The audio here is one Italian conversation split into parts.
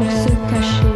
pour se cacher.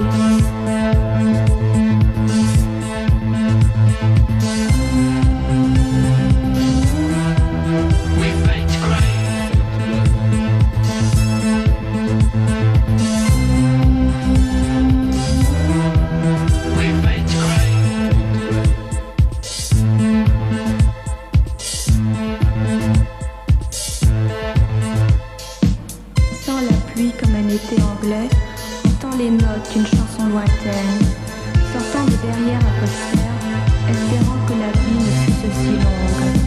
D'une chanson lointaine, sortant de derrière un poster, espérant que la vie ne fût aussi longue.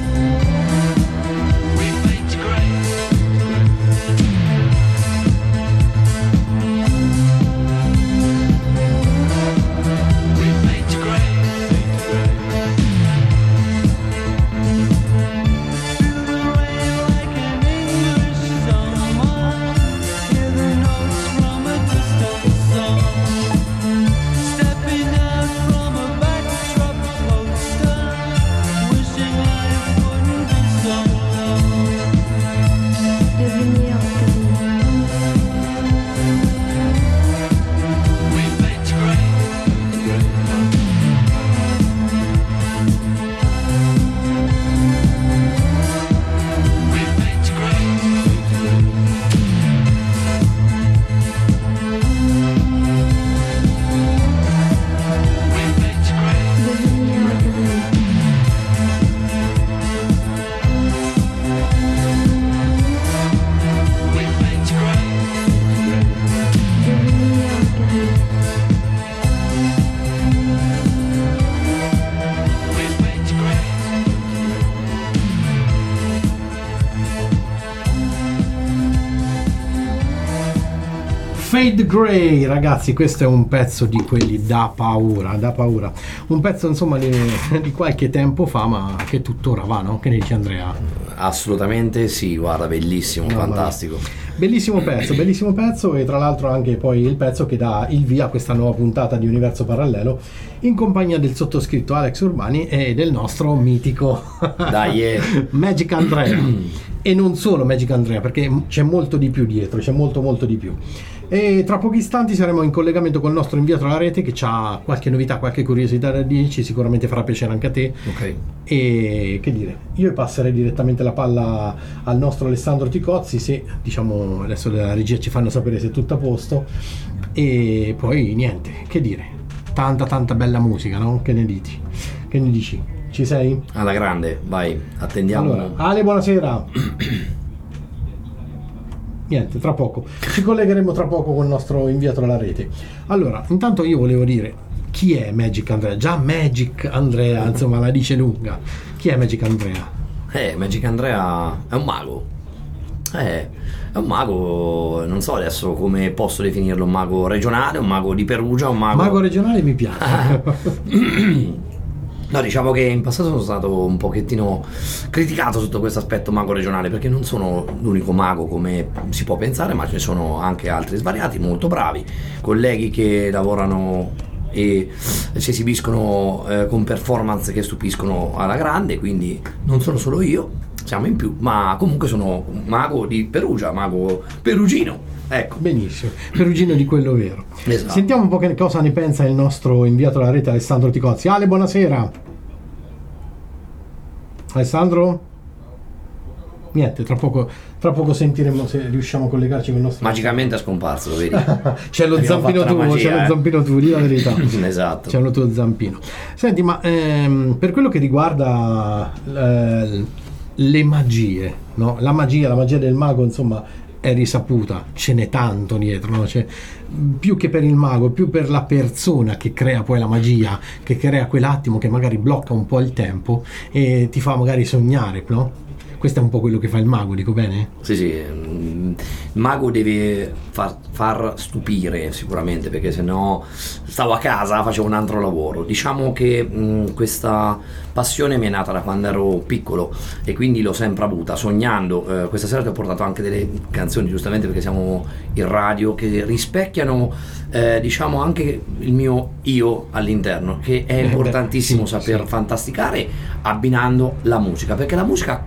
Fade Grey, ragazzi, questo è un pezzo di quelli da paura, un pezzo insomma di qualche tempo fa, ma che tuttora va, no? Che ne dici, Andrea? Assolutamente sì, guarda, bellissimo, no, fantastico. Bellissimo pezzo, e tra l'altro anche poi il pezzo che dà il via a questa nuova puntata di Universo Parallelo in compagnia del sottoscritto Alex Urbani e del nostro mitico Magic Andrea. E non solo Magic Andrea, perché c'è molto di più dietro, c'è molto di più. E tra pochi istanti saremo in collegamento col nostro inviato alla rete che ha qualche novità, qualche curiosità da dirci, sicuramente farà piacere anche a te. Ok. E che dire, io passerei direttamente la palla al nostro Alessandro Ticozzi, se diciamo adesso la regia ci fanno sapere se è tutto a posto, e poi niente, che dire, tanta bella musica, no? Che ne dici? Ci sei? Alla grande, vai, attendiamo. Allora, Ale, buonasera. Niente, tra poco ci collegheremo con il nostro inviato alla rete. Allora, intanto io volevo dire chi è Magic Andrea. Già Magic Andrea, insomma, la dice lunga. Chi è Magic Andrea? Magic Andrea è un mago. È un mago, non so adesso come posso definirlo, un mago regionale, un mago di Perugia, un mago regionale mi piace. No, diciamo che in passato sono stato un pochettino criticato sotto questo aspetto mago regionale, perché non sono l'unico mago come si può pensare, ma ce ne sono anche altri svariati, molto bravi, colleghi che lavorano e si esibiscono con performance che stupiscono alla grande, quindi non sono solo io, siamo in più, ma comunque sono un mago di Perugia, mago perugino. Ecco. Benissimo, perugino di quello vero. Esatto. Sentiamo un po' che cosa ne pensa il nostro inviato alla rete Alessandro Ticozzi. Ale, buonasera. Alessandro? Niente, tra poco sentiremo se riusciamo a collegarci con il nostro... Magicamente è scomparso, lo vedi? C'è lo zampino tuo, di la verità. Esatto. C'è lo tuo zampino. Senti, ma per quello che riguarda le magie, no? La magia del mago, insomma, è risaputa, ce n'è tanto dietro, no? Cioè, più che per il mago, più per la persona che crea poi la magia, che crea quell'attimo che magari blocca un po' il tempo e ti fa magari sognare, no? Questo è un po' quello che fa il mago, dico bene? Sì, il mago deve far stupire sicuramente, perché se no stavo a casa, facevo un altro lavoro. Diciamo che questa passione mi è nata da quando ero piccolo e quindi l'ho sempre avuta, sognando. Questa sera ti ho portato anche delle canzoni, giustamente perché siamo in radio, che rispecchiano diciamo anche il mio io all'interno, che è importantissimo saper fantasticare abbinando la musica, perché la musica accompagna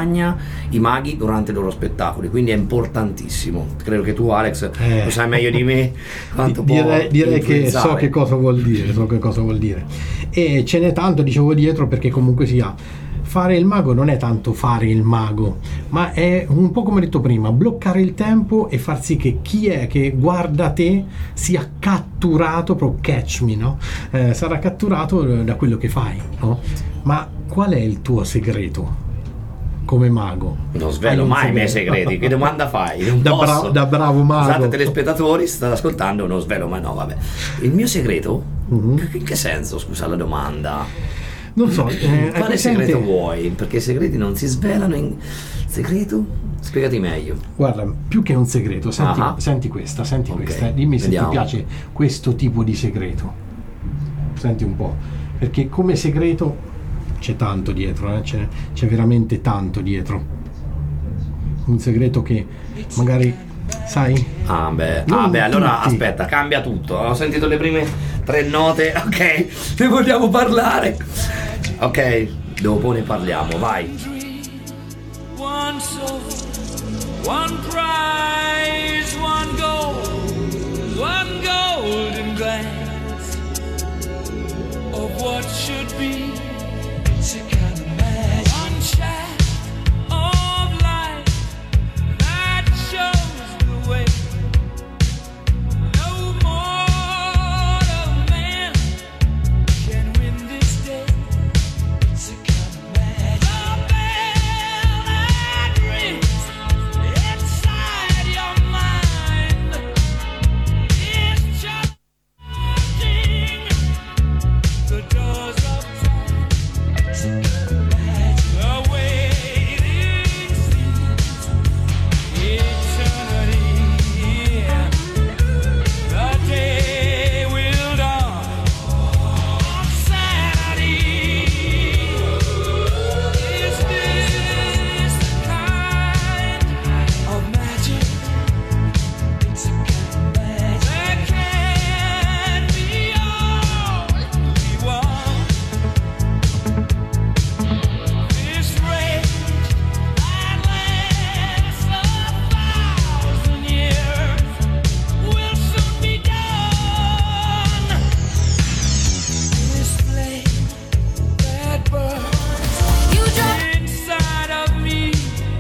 accompagna i maghi durante i loro spettacoli, quindi è importantissimo. Credo che tu, Alex, lo sai meglio di me quanto direi che so che cosa vuol dire, e ce n'è tanto, dicevo, dietro, perché comunque sia fare il mago non è tanto fare il mago, ma è un po' come ho detto prima, bloccare il tempo e far sì che chi è che guarda te sia catturato, proprio catch me, no? Sarà catturato da quello che fai, no? Ma qual è il tuo segreto come mago? Non svelo mai i miei segreti. Che domanda fai? Non posso. Da bravo mago. Scusate telespettatori, state ascoltando, non svelo mai. No, vabbè. Il mio segreto? In che senso, scusa la domanda? Non so, quale segreto vuoi? Perché i segreti non si svelano in segreto? Spiegati meglio. Guarda, più che un segreto, senti questa, dimmi se ti piace questo tipo di segreto. Senti un po', perché come segreto c'è tanto dietro, c'è veramente tanto dietro. Un segreto che magari sai? Allora aspetta, cambia tutto. Ho sentito le prime 3 note, ok, ne vogliamo parlare. Ok, dopo ne parliamo, vai. One soul, one prize, one golden glance of what should be. It's a kind of magic. One shaft of light that shows the way. No mortal man can win this day. It's a kind of magic. The bell that rings inside your mind is just the doors of time. It's a kind of magic. The waiting seems eternity. Yeah. The day will dawn on Saturday. Is this the kind of magic? It's a kind of magic. There can be only one. This rage that lasts 1,000 years will soon be done. This flame that burns inside of me,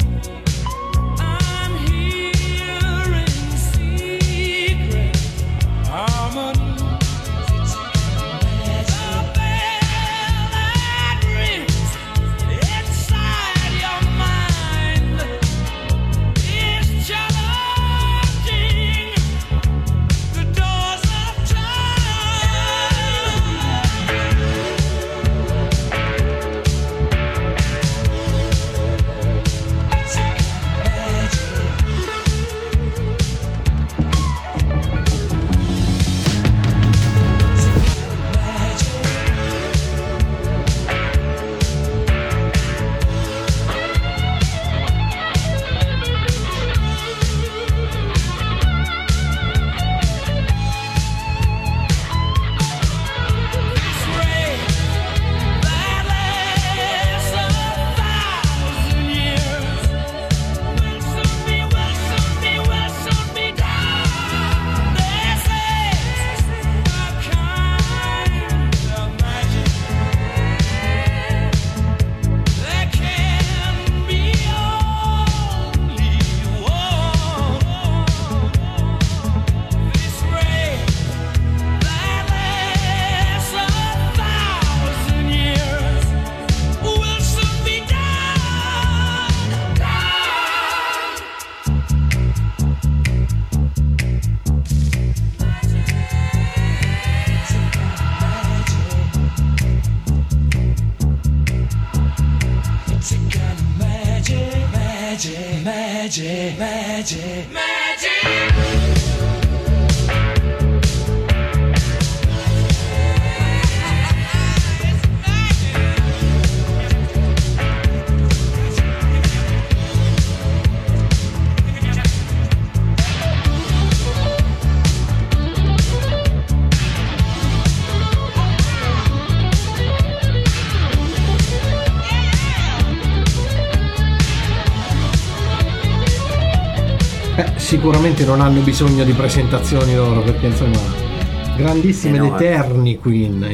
I'm hearing secret harmonies. It's a kind of magic. The bell that rings inside your mind is challenging the doors of time. It's a kind of magic. This rage that lasts 1,000 years will soon be done. This is the kind of magic. There can be only one. This rage that lasts 1,000 years will soon be done. It's a kind of magic, magic, magic, magic, magic. sicuramente non hanno bisogno di presentazioni loro, perché insomma grandissime ed eterni Queen.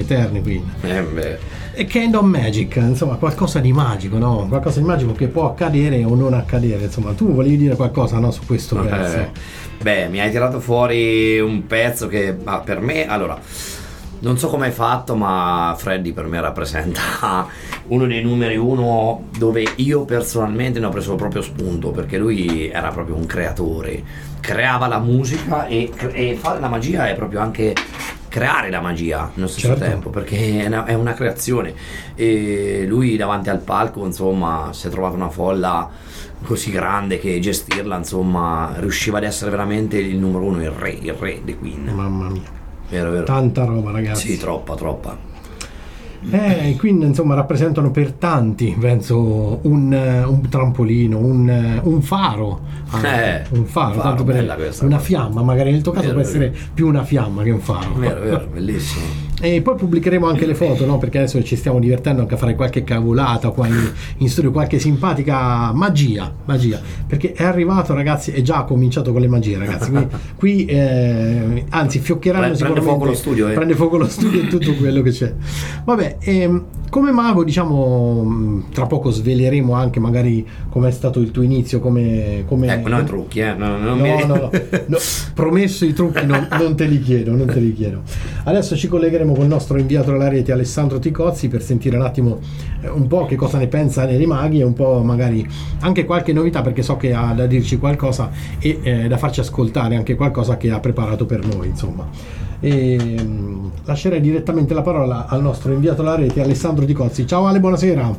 E Kingdom Magic, insomma qualcosa di magico, no? Qualcosa di magico che può accadere o non accadere, insomma. Tu volevi dire qualcosa, no, su questo pezzo? Beh, mi hai tirato fuori un pezzo che per me, allora, non so come hai fatto, ma Freddy per me rappresenta uno dei numeri uno dove io personalmente ne ho preso proprio spunto, perché lui era proprio un creatore, creava la musica e fare la magia è proprio anche creare la magia nello stesso tempo, perché è una creazione, e lui davanti al palco insomma si è trovato una folla così grande che gestirla insomma riusciva ad essere veramente il numero uno, il re dei Queen. Mamma mia, vero. Tanta roba, ragazzi. Sì, troppa. I Queen insomma rappresentano per tanti, penso, un trampolino, un faro, un faro, tanto per una fiamma, magari nel tuo caso può essere più una fiamma che un faro. Vero, bellissimo. E poi pubblicheremo anche le foto, no? Perché adesso ci stiamo divertendo anche a fare qualche cavolata qua in studio, qualche simpatica magia, perché è arrivato, ragazzi, e già ha cominciato con le magie, ragazzi. Qui anzi fioccheranno sicuramente, prende fuoco lo studio e tutto quello che c'è. Vabbè, come mago, diciamo, tra poco sveleremo anche magari com'è stato il tuo inizio, come ecco, no trucchi, no, promesso, i trucchi non te li chiedo. Adesso ci collegheremo con il nostro inviato alla rete Alessandro Ticozzi per sentire un attimo un po' che cosa ne pensa dei maghi e un po' magari anche qualche novità, perché so che ha da dirci qualcosa e da farci ascoltare anche qualcosa che ha preparato per noi, insomma. E lascerei direttamente la parola al nostro inviato alla rete Alessandro Ticozzi. Ciao Ale, buonasera.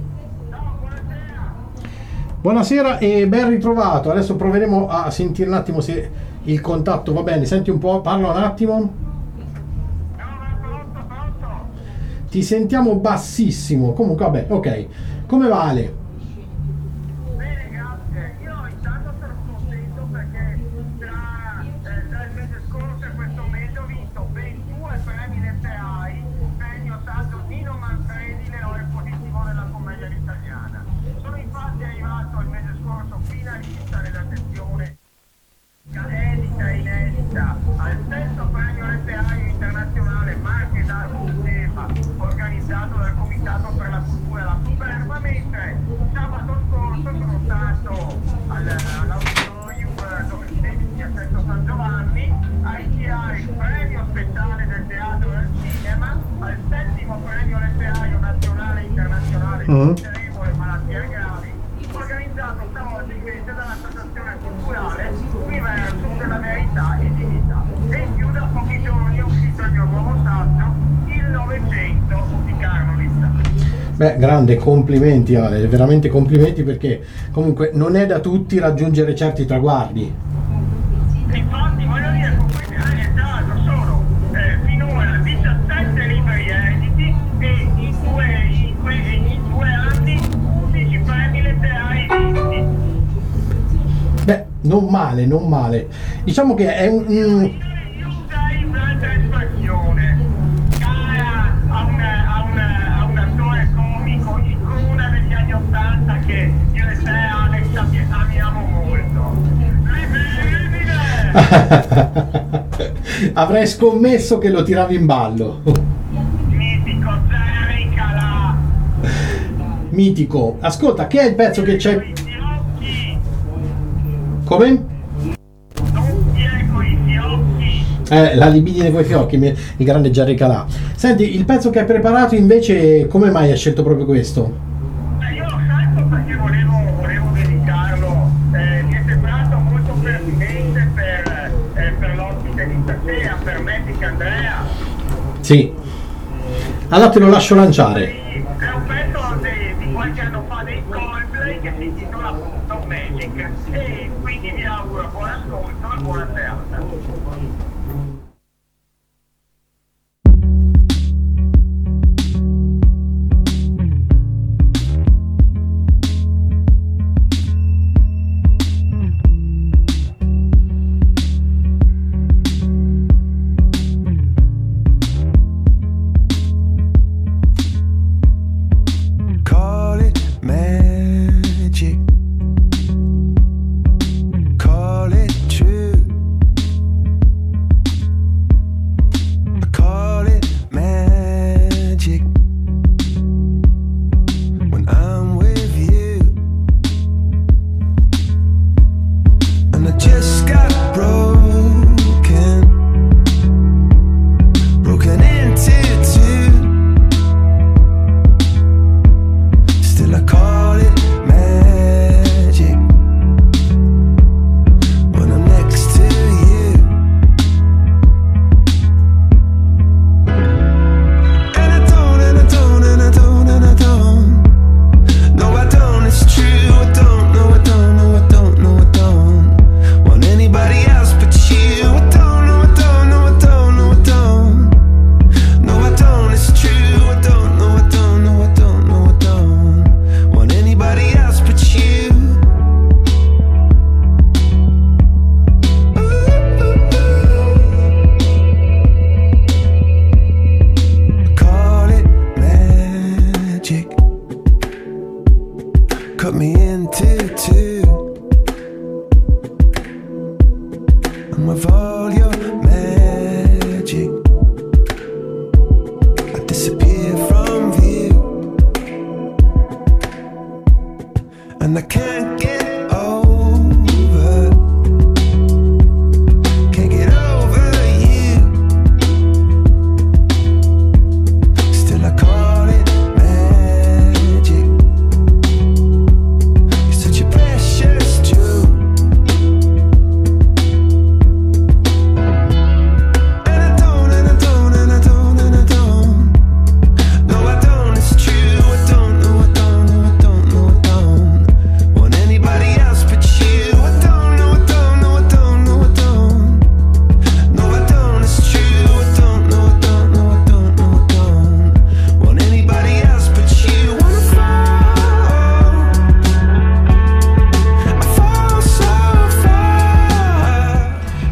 Buonasera e ben ritrovato. Adesso proveremo a sentire un attimo se il contatto va bene. Senti un po', parla un attimo. Ti sentiamo bassissimo. Comunque vabbè, ok. Come va Ale? Bene, grazie. Io intanto sono contento perché tra il mese scorso e questo mese ho vinto ben 2 premi letterari, premio Santo Nino Manfredi, l'eroe positivo della commedia italiana. Sono infatti arrivato il mese scorso finalista nella sezione edita e inedita al 6° premio letterario internazionale Marche d'Arte Sistema, organizzato dal Comitato per la Cultura e la Superba, mentre sabato scorso sono stato all'Auditorium Domenici a Sesto San Giovanni a ritirare il premio speciale del teatro e del cinema al 7° premio letterario nazionale e internazionale Cerebro e malattie gravi, organizzato stavolta invece dall'Associazione Culturale Universum della Verità e Dignità. E in più da pochi giorni è uscito il mio nuovo saggio, Il Novecento di Carlo Lissà. Beh, grande, complimenti Ale, veramente complimenti, perché comunque non è da tutti raggiungere certi traguardi. Infatti voglio dire, complimenti, tra l'altro sono finora 17 libri editi e in 2 anni 11 premi letterari vinti. Beh, non male. Diciamo che è un... Io userei un'altra espressione, cara a un attore comico, icona degli anni 80 che io e te, Alex, amiamo molto. Avrei scommesso che lo tiravi in ballo. Mitico, Zeri Calà. Mitico. Ascolta, che è il pezzo che c'è... Come? Non tiene coi fiocchi. La libidine coi fiocchi, il grande Jerry Calà. Senti, il pezzo che hai preparato invece, come mai hai scelto proprio questo? Io l'ho scelto perché volevo dedicarlo, mi è sembrato molto pertinente per l'ospite di stasera, per Magic Andrea. Sì. Allora te lo lascio lanciare. È un pezzo di qualche anno fa dei Coldplay che si intitola appunto Magic, e quindi vi auguro buon ascolto e buona serata.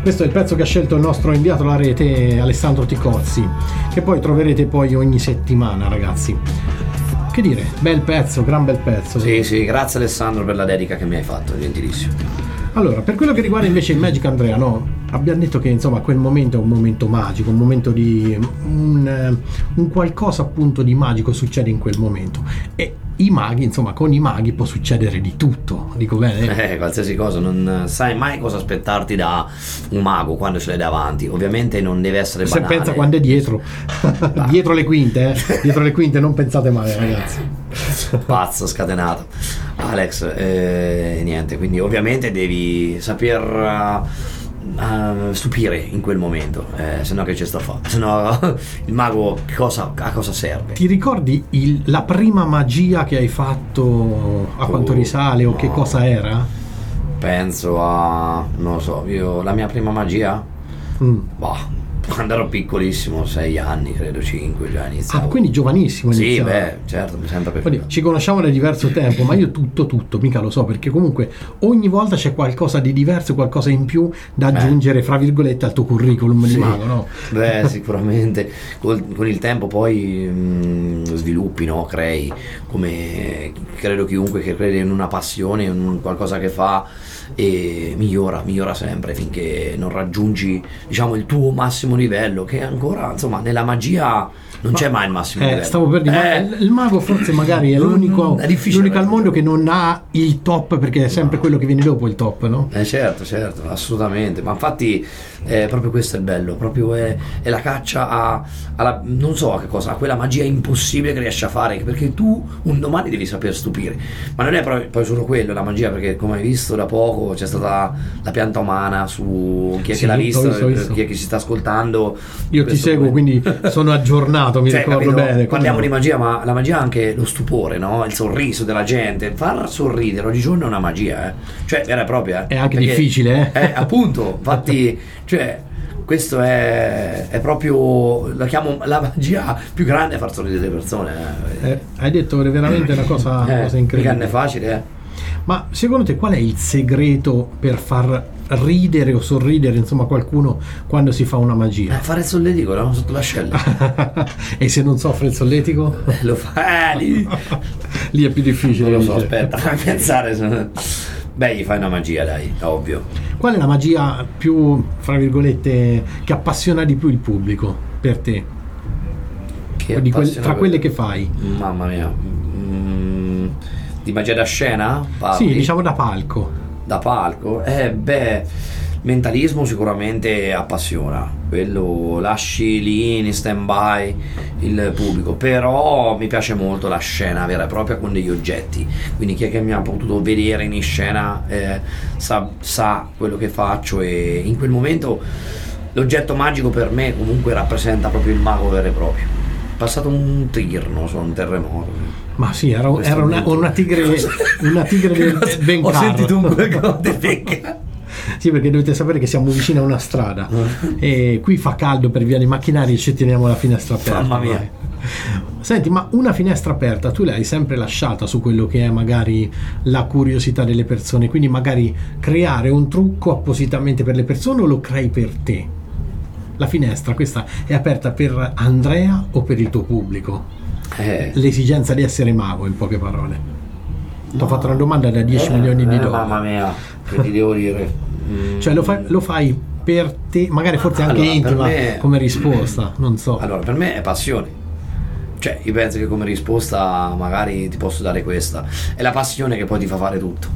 Questo è il pezzo che ha scelto il nostro inviato alla rete Alessandro Ticozzi, che poi troverete poi ogni settimana, ragazzi. Che dire, bel pezzo, gran bel pezzo. Sì, grazie Alessandro per la dedica che mi hai fatto, gentilissimo. Allora, per quello che riguarda invece il Magic Andrea, no? Abbiamo detto che insomma quel momento è un momento magico, un momento di un qualcosa appunto di magico succede in quel momento. E i maghi, insomma, con i maghi può succedere di tutto, dico bene? Qualsiasi cosa, non sai mai cosa aspettarti da un mago quando ce l'hai davanti. Ovviamente non deve essere banale. Se pensa quando è dietro, dietro le quinte, dietro le quinte, non pensate male, ragazzi. Pazzo, scatenato. Alex, niente, quindi ovviamente devi saper stupire in quel momento, se no che c'è sta fa? Se no il mago a cosa serve? Ti ricordi la prima magia che hai fatto, a quanto risale o che cosa era? Penso a, non lo so, la mia prima magia? Quando ero piccolissimo, 6 anni, credo 5, già iniziavo. Ah, quindi giovanissimo iniziavo. Sì, certo, mi sembra Quindi ci conosciamo da diverso tempo, ma io tutto mica lo so, perché comunque ogni volta c'è qualcosa di diverso, qualcosa in più da aggiungere, fra virgolette, al tuo curriculum di mago, no? Sicuramente con il tempo poi sviluppi, no? Crei, come credo chiunque che crede in una passione, in qualcosa che fa, e migliora sempre finché non raggiungi, diciamo, il tuo massimo livello, che ancora, insomma, nella magia non c'è mai il massimo livello. Stavo per dire, il mago forse magari è l'unico al mondo che non ha il top, perché è sempre quello che viene dopo il top, no? Certo, assolutamente, ma infatti proprio questo è il bello, proprio è la caccia alla, non so a che cosa, a quella magia impossibile che riesci a fare, perché tu un domani devi saper stupire, ma non è poi solo quello la magia, perché come hai visto da poco c'è stata la pianta umana su chi è che l'ha visto. Chi è che si sta ascoltando. Io ti seguo, quindi sono aggiornato, mi ricordo capito? bene. Parliamo di magia, ma la magia è anche lo stupore, no? Il sorriso della gente, far sorridere oggigiorno è una magia, cioè vera e propria. È anche difficile, appunto, infatti, cioè questo è proprio, la chiamo la magia più grande, far sorridere le persone. Hai detto veramente una cosa incredibile. Non è facile, Ma secondo te qual è il segreto per far ridere o sorridere, insomma, qualcuno quando si fa una magia? Fare il solletico, no? Sotto l'ascella. E se non soffre il solletico? Lo fa lì. Lì è più difficile. Non lo so, aspetta, fammi pensare. Beh, gli fai una magia, dai, ovvio. Qual è la magia più, fra virgolette, che appassiona di più il pubblico per te? Tra quelle che fai? Mamma mia. Di magia da scena? Parli? Sì, diciamo da palco. Da palco? Mentalismo sicuramente appassiona, quello lasci lì in stand by il pubblico, però mi piace molto la scena vera e propria con degli oggetti, quindi chi è che mi ha potuto vedere in scena sa quello che faccio, e in quel momento l'oggetto magico per me comunque rappresenta proprio il mago vero e proprio. È passato un tirno su un terremoto. Ma sì, era una tigre del Bencar. Ho sentito un qualcosa del Bencar. Sì, perché dovete sapere che siamo vicino a una strada e qui fa caldo per via dei macchinari e ci teniamo la finestra aperta. Mamma mia. Senti, ma una finestra aperta tu l'hai sempre lasciata su quello che è magari la curiosità delle persone, quindi magari creare un trucco appositamente per le persone, o lo crei per te? La finestra questa è aperta per Andrea o per il tuo pubblico? L'esigenza di essere mago, in poche parole. Ti ho fatto una domanda da 10 milioni di dollari. Mamma mia, che ti devo dire? Cioè lo fai per te, magari forse anche intima come risposta, non so. Allora, per me è passione. Cioè, io penso che come risposta magari ti posso dare questa. È la passione che poi ti fa fare tutto.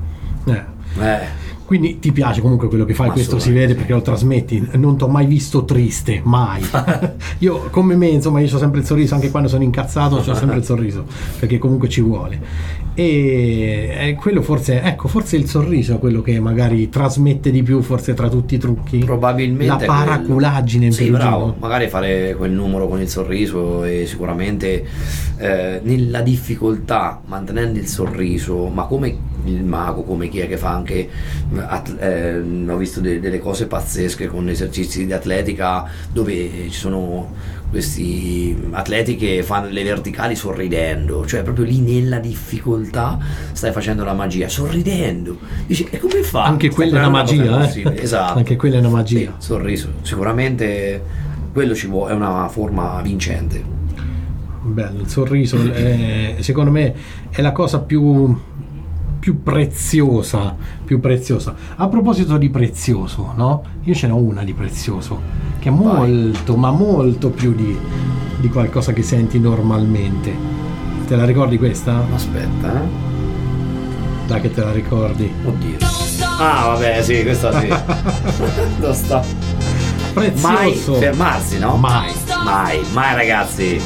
Quindi ti piace comunque quello che fai, questo si vede perché lo trasmetti. Non ti ho mai visto triste, mai. Io, come me, insomma, io ho sempre il sorriso, anche quando sono incazzato ho sempre il sorriso, perché comunque ci vuole. E quello forse il sorriso è quello che magari trasmette di più, forse, tra tutti i trucchi. Probabilmente la paraculaggine. Sì, bravo, magari fare quel numero con il sorriso, e sicuramente nella difficoltà mantenendo il sorriso, ma come il mago, come chi è che fa anche ho visto delle cose pazzesche con esercizi di atletica dove ci sono questi atleti che fanno le verticali sorridendo, cioè proprio lì nella difficoltà stai facendo la magia sorridendo, dici e come fa? Anche quella è una magia, esatto, anche quella è una magia. Sì, sorriso, sicuramente quello ci vuole, è una forma vincente. Bello, il sorriso secondo me è la cosa più preziosa. A proposito di prezioso, no? Io ce n'ho una di prezioso che è molto, ma molto più di qualcosa che senti normalmente. Te la ricordi questa? Aspetta, Dai che te la ricordi. Oddio. Ah vabbè, sì, questa sì. Non sto. Prezioso. Mai fermarsi, no? Mai ragazzi.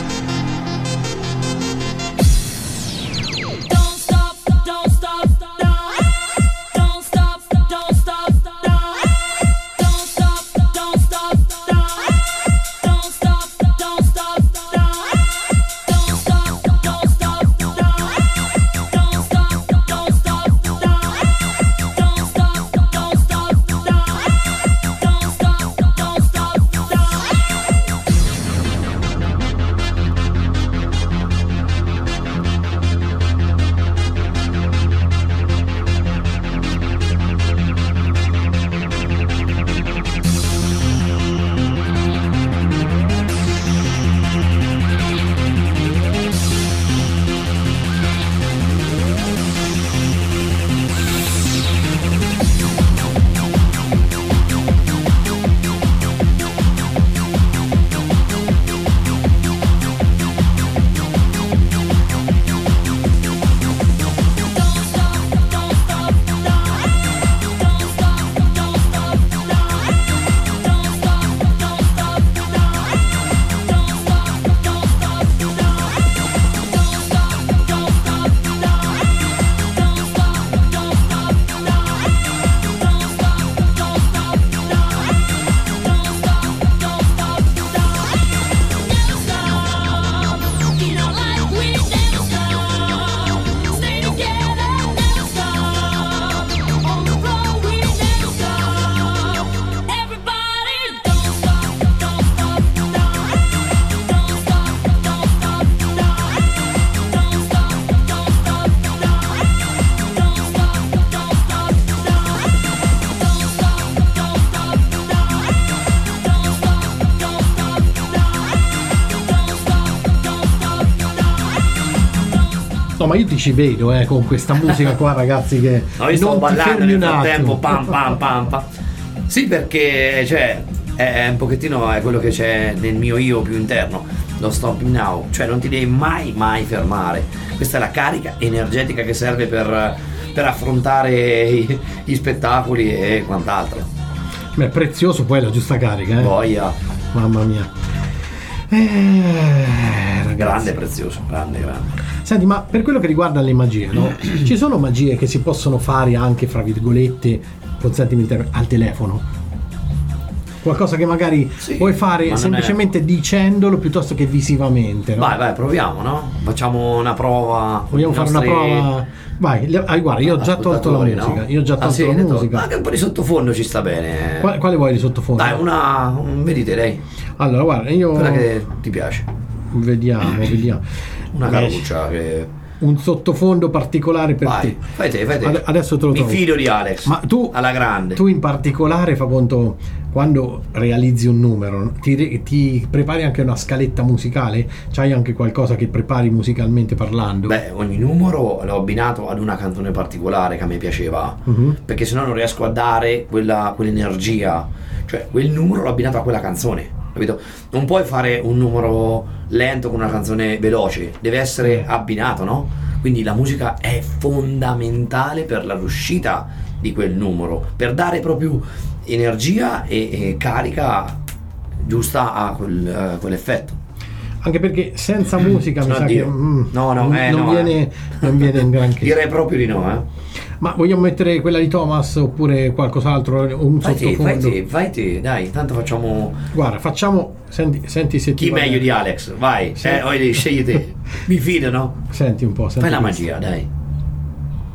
No, ma io ti ci vedo con questa musica qua, ragazzi, che no, io sto non ballando ti nel fermi un frattempo, attimo. pam. Sì, perché cioè è un pochettino è quello che c'è nel mio io più interno, lo stop now, cioè non ti devi mai fermare. Questa è la carica energetica che serve per affrontare gli spettacoli e quant'altro. Beh, prezioso, poi la giusta carica, Voglia. Mamma mia. Ragazzi. Grande, prezioso, grande. Senti, ma per quello che riguarda le magie, no? Ci sono magie che si possono fare anche, fra virgolette, consentimi il termine, al telefono? Qualcosa che magari puoi fare semplicemente dicendolo piuttosto che visivamente, no? Vai, proviamo, no? Facciamo una prova. Vogliamo fare una prova? Vai, guarda, io ho già tolto la musica. No? Io ho già tolto la musica. Ma anche un po' di sottofondo ci sta bene. Quale vuoi di sottofondo? Dai, vedete lei. Allora, guarda, io. Quella che ti piace. Vediamo. Una caruccia che. Un sottofondo particolare per te. Fai te. Adesso te lo trovo. Mi fido di Alex. Ma tu, alla grande. Tu in particolare, fa conto, quando realizzi un numero, ti prepari anche una scaletta musicale? C'hai anche qualcosa che prepari musicalmente parlando? Beh, ogni numero l'ho abbinato ad una canzone particolare che a me piaceva, perché sennò non riesco a dare quell'energia, cioè quel numero l'ho abbinato a quella canzone. Capito? Non puoi fare un numero lento con una canzone veloce, deve essere abbinato, no? Quindi la musica è fondamentale per la riuscita di quel numero, per dare proprio energia e carica giusta a quell'effetto. Anche perché senza musica mi sa che non viene in granché. Direi proprio di no, Ma vogliamo mettere quella di Thomas oppure qualcos'altro? Sottofondo? Vai te, dai, tanto facciamo. Guarda, facciamo. Senti se chi meglio di Alex, vai, scegli te. Mi fido, no? Senti un po'. Fai la magia, dai.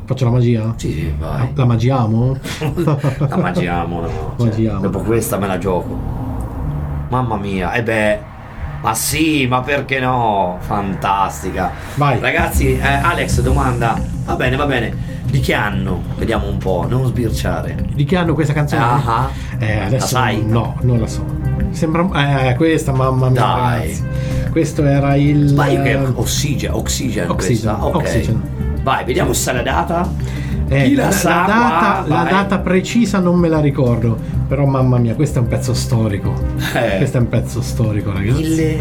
Faccio la magia? Sì, vai. La magiamo? La magiamo, no. Magiamo. Dopo questa me la gioco. Mamma mia, e beh. Ma sì, ma perché no? Fantastica. Vai. Ragazzi, Alex domanda. Va bene. Di che anno? Vediamo un po', non sbirciare. Di che anno questa canzone? Ah. Adesso La sai? No, non la so. Sembra questa, mamma mia. Dai. Ragazzi. Questo era il Sbaglio che è Oxygen questa. Ok. Oxygen. Vai, vediamo se la data. Chi la sa? La data precisa non me la ricordo, però mamma mia, questo è un pezzo storico. Questo è un pezzo storico, ragazzi.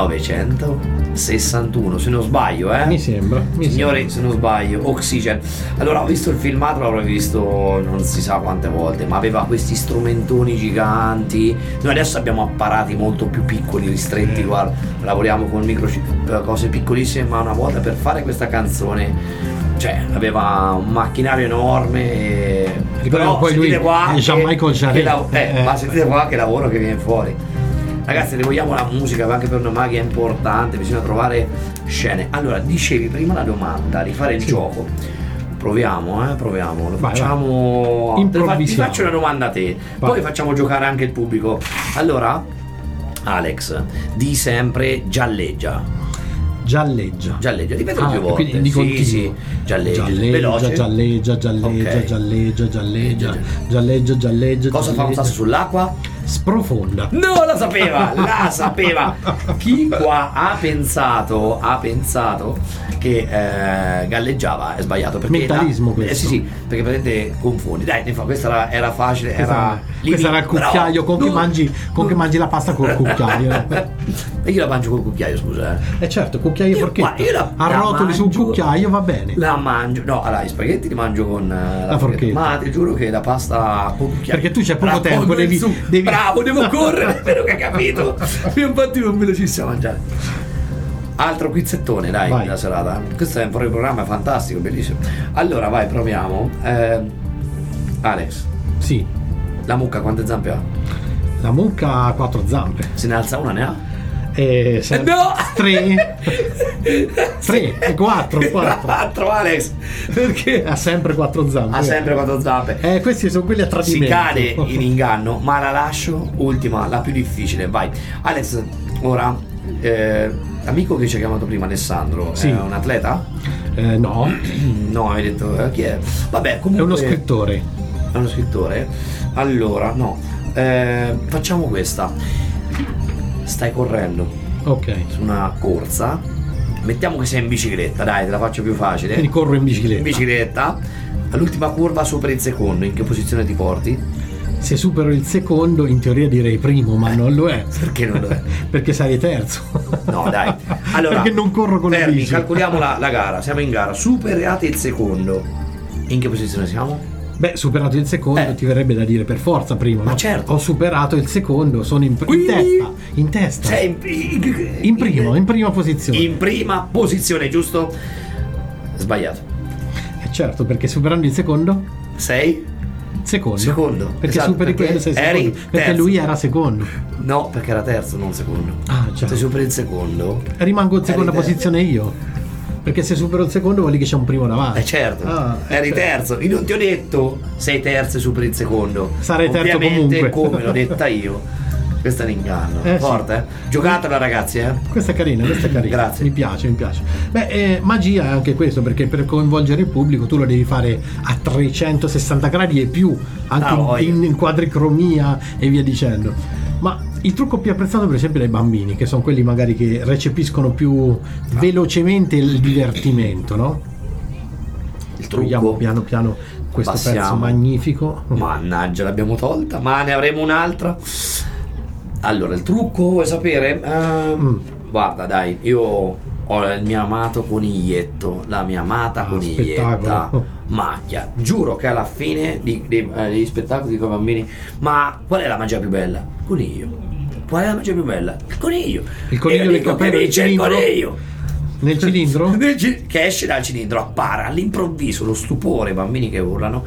1961, se non sbaglio, Mi sembra. Signori, se non sbaglio, Oxygen. Allora, ho visto il filmato, l'avrò visto non si sa quante volte, ma aveva questi strumentoni giganti. Noi adesso abbiamo apparati molto più piccoli, ristretti, guarda, lavoriamo con cose piccolissime, ma una volta per fare questa canzone, cioè, aveva un macchinario enorme e... Però poi lui qua è Jean-Michel Jarre. ma sentite qua che lavoro che viene fuori. Ragazzi, se vogliamo la musica anche per una magia è importante, bisogna trovare scene. Allora, dicevi prima la domanda, rifare il gioco. Proviamo, lo facciamo. Ti faccio una domanda a te, poi facciamo giocare anche il pubblico. Allora, Alex, di sempre gialleggia. Gialleggia, ripetilo 2 volte. Quindi continuo. Sì. Gialleggia. Gialleggia. Cosa fa un sasso sull'acqua? Sprofonda. No, la sapeva. Chi qua ha pensato che galleggiava è sbagliato, perché mentalismo questo. sì, perché praticamente confondi. Dai, questa era facile, questo era il cucchiaio con che mangi la pasta col cucchiaio. E io la mangio col cucchiaio, scusa. Certo, cucchiaio e forchetta. Arrotoli sul cucchiaio, va bene. La mangio. No, allora, gli spaghetti li mangio con la forchetta. Ma ti giuro che la pasta con cucchiaio. Perché tu c'è poco tempo, devi bravo, devo correre, spero che hai capito. Infatti non velocissimo a mangiare. Altro quizzettone, dai, la serata. Questo è un programma fantastico, bellissimo. Allora, vai, proviamo. Alex. Sì. La mucca quante zampe ha? La mucca ha 4 zampe. Se ne alza una, ne ha? No! 3 e 4 Alex, perché ha sempre 4 zampe. Questi sono quelli a tradimento. Si cade in inganno, ma la lascio ultima, la più difficile. Vai Alex, ora l'amico che ci ha chiamato prima, Alessandro, sì. È un atleta? No, hai detto chi è? Vabbè, comunque è uno scrittore. Allora, no, facciamo questa. Stai correndo, ok, su una corsa. Mettiamo che sei in bicicletta, dai, te la faccio più facile. Quindi corro in bicicletta. All'ultima curva superi il secondo, in che posizione ti porti? Se supero il secondo, in teoria direi primo, ma non lo è. Perché non lo è? Perché sarei terzo. No, dai. Allora, perché non corro con la bici. Calcoliamo la gara, siamo in gara. Superate il secondo. In che posizione siamo? Beh, superato il secondo ti verrebbe da dire per forza primo. Ma no? certo. Ho superato il secondo, sono in testa. Sei in prima posizione. In prima posizione, giusto? Sbagliato. Certo, perché superando il secondo sei secondo. Perché esatto, superi quello, sei secondo. Perché lui era secondo. No, perché era terzo, non secondo. Certo. Se superi il secondo, rimango in seconda posizione io. Perché se supero il secondo vuol dire che c'è un primo davanti. Certo. Eri terzo. Io non ti ho detto sei terzo e superi il secondo. Sarei terzo comunque. Come l'ho detta io. Questo è un inganno. Forte, sì. Giocatela, ragazzi, Questa è carina. Grazie. Mi piace. Beh, magia è anche questo, perché per coinvolgere il pubblico tu lo devi fare a 360 gradi e più, anche in quadricromia e via dicendo. Ma il trucco più apprezzato per esempio dai bambini, che sono quelli magari che recepiscono più velocemente il divertimento, no? Il trucco. Vediamo piano piano questo pezzo magnifico. Mannaggia, l'abbiamo tolta, ma ne avremo un'altra. Allora, il trucco, vuoi sapere? Guarda, dai, io ho il mio amato coniglietto, la mia amata coniglietta Macchia. Giuro che alla fine degli spettacoli con i bambini, ma qual è la magia più bella? Coniglio. Qual è la magia più bella? Il coniglio. Il coniglio del capello, il coniglio. Nel cilindro? Che esce dal cilindro, appare all'improvviso, lo stupore, i bambini che urlano.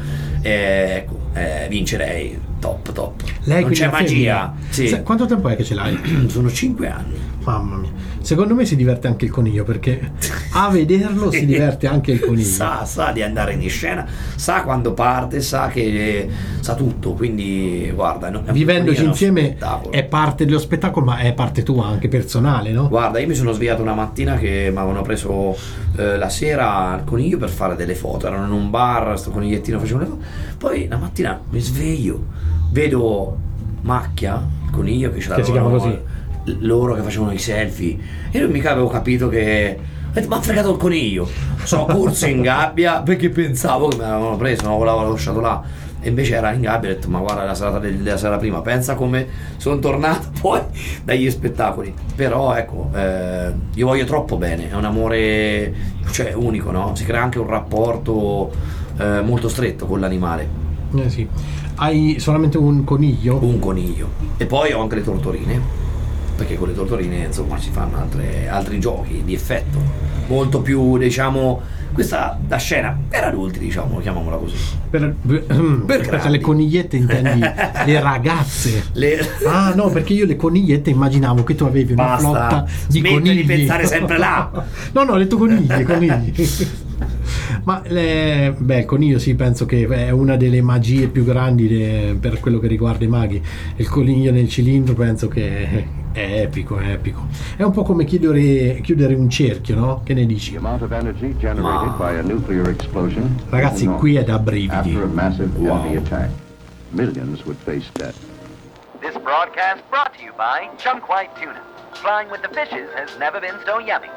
Vincerei. Top. Lei non c'è magia. Sì. Quanto tempo è che ce l'hai? Sono 5 anni. Mamma mia, secondo me si diverte anche il coniglio, perché a vederlo si diverte anche il coniglio. Sa di andare in scena, sa quando parte, sa tutto, quindi guarda, vivendoci insieme è parte dello spettacolo, ma è parte tua anche personale, no? Guarda, io mi sono svegliato una mattina che mi avevano preso la sera al coniglio per fare delle foto, erano in un bar, sto conigliettino faceva le foto, poi una mattina mi sveglio, vedo Macchia, il coniglio che si chiama così, loro che facevano i selfie, e io mica avevo capito che mi ha fregato il coniglio, sono corso in gabbia perché pensavo che me l'avevano preso, non l'avevo lasciato là, e invece era in gabbia. Ho detto ma guarda, la serata della sera prima, pensa come sono tornato poi dagli spettacoli. Però ecco, io voglio troppo bene, è un amore, cioè, unico, no? Si crea anche un rapporto molto stretto con l'animale. Sì. Hai solamente un coniglio? Un coniglio, e poi ho anche le tortorine, perché con le tortorine insomma si fanno altri giochi di effetto molto più, diciamo, questa da scena per adulti, diciamo, chiamiamola così. Per le conigliette intendi le ragazze? Ah no, perché io le conigliette immaginavo che tu avevi una flotta di conigli. Di pensare sempre là. No, ho detto conigli. Ma il coniglio sì, penso che è una delle magie più grandi per quello che riguarda i maghi. Il coniglio nel cilindro penso che è epico. È un po' come chiudere un cerchio, no? Che ne dici? Ragazzi, qui è da brividi. This broadcast brought to you by Chunk White Tuna. Flying with the fishes has never been so yummy.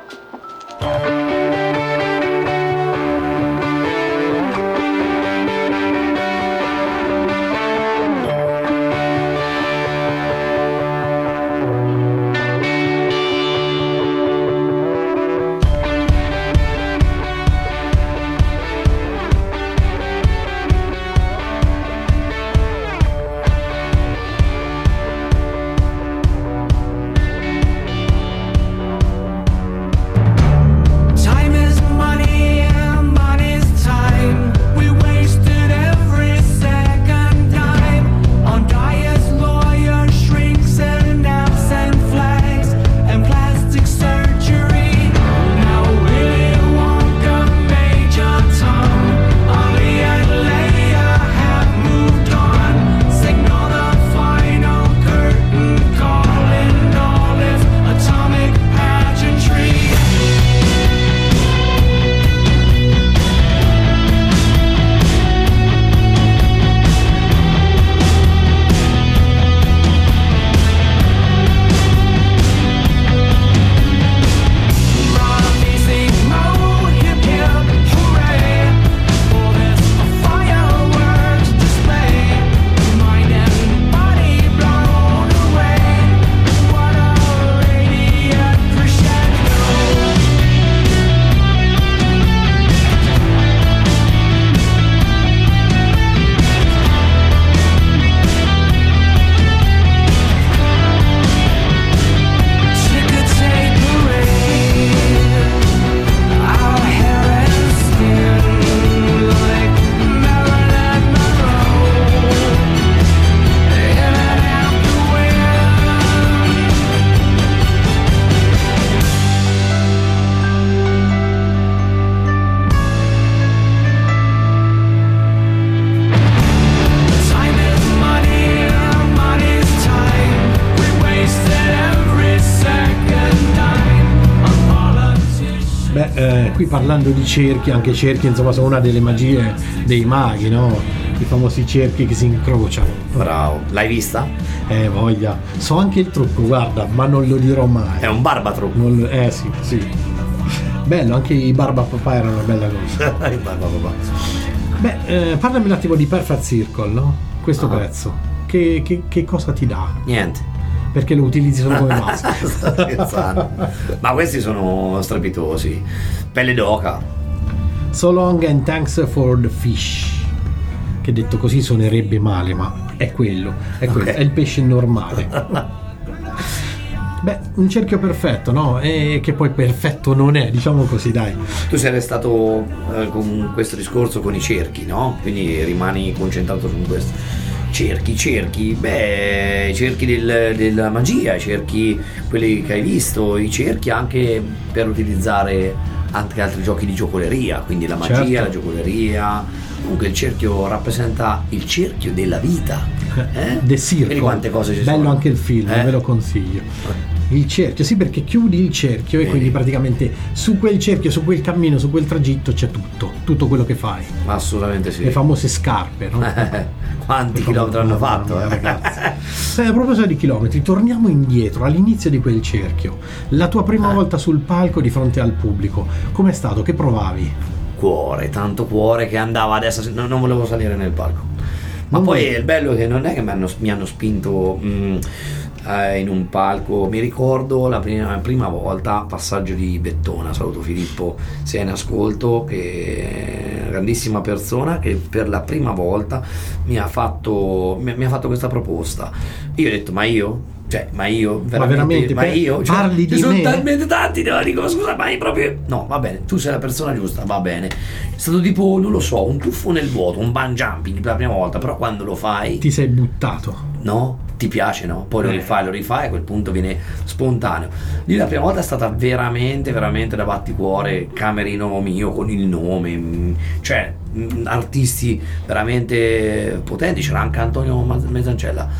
Qui parlando di cerchi, anche i cerchi insomma sono una delle magie dei maghi, no? I famosi cerchi che si incrociano. Bravo, l'hai vista? Voglia. So anche il trucco, guarda, ma non lo dirò mai. È un barbatrucco. Sì. Bello, anche i barbapapà erano una bella cosa. I barbapapà. Parlami un attimo di Perfect Circle, no? Questo pezzo. Che cosa ti dà? Niente. Perché lo utilizzi solo come maschera. Sto scherzando. Ma questi sono strepitosi. Pelle d'oca. So long and thanks for the fish. Che detto così suonerebbe male, ma è quello. Okay. È il pesce normale. Beh, un cerchio perfetto, no? E che poi perfetto non è, diciamo così, dai. Tu sei restato con questo discorso con i cerchi, no? Quindi rimani concentrato su questo. Cerchi, beh, cerchi della magia, cerchi quelli che hai visto, i cerchi anche per utilizzare anche altri giochi di giocoleria, quindi la magia, Certo. la giocoleria. Comunque il cerchio rappresenta il cerchio della vita. The Circle. Vedi quante cose ci Bello sono. anche il film, ve lo consiglio. Il cerchio, sì, perché chiudi il cerchio e quindi praticamente su quel cerchio, su quel cammino, su quel tragitto c'è tutto quello che fai. Assolutamente sì. Le famose scarpe, no? Quanti chilometri hanno fatto? Mamma mia, ragazzi. A proposito di chilometri, torniamo indietro all'inizio di quel cerchio. La tua prima volta sul palco di fronte al pubblico, com'è stato? Che provavi? Cuore, tanto cuore che andava adesso, non volevo salire nel palco. Ma poi il bello è che non è che mi hanno spinto in un palco. Mi ricordo la prima volta, passaggio di Bettona, saluto Filippo se è in ascolto, che è una grandissima persona, che per la prima volta mi ha fatto questa proposta. Io ho detto ma io veramente, io parli di ci sono me? talmente tanti, no? Dico scusa, ma io proprio no, va bene, tu sei la persona giusta, va bene. È stato tipo, non lo so, un tuffo nel vuoto, un bungee jumping per la prima volta, però quando lo fai Ti sei buttato. no? Ti piace, no? Poi lo rifai, a quel punto viene spontaneo. Lì la prima volta è stata veramente da batticuore, camerino mio con il nome, cioè artisti veramente potenti, c'era anche Antonio Mazancella,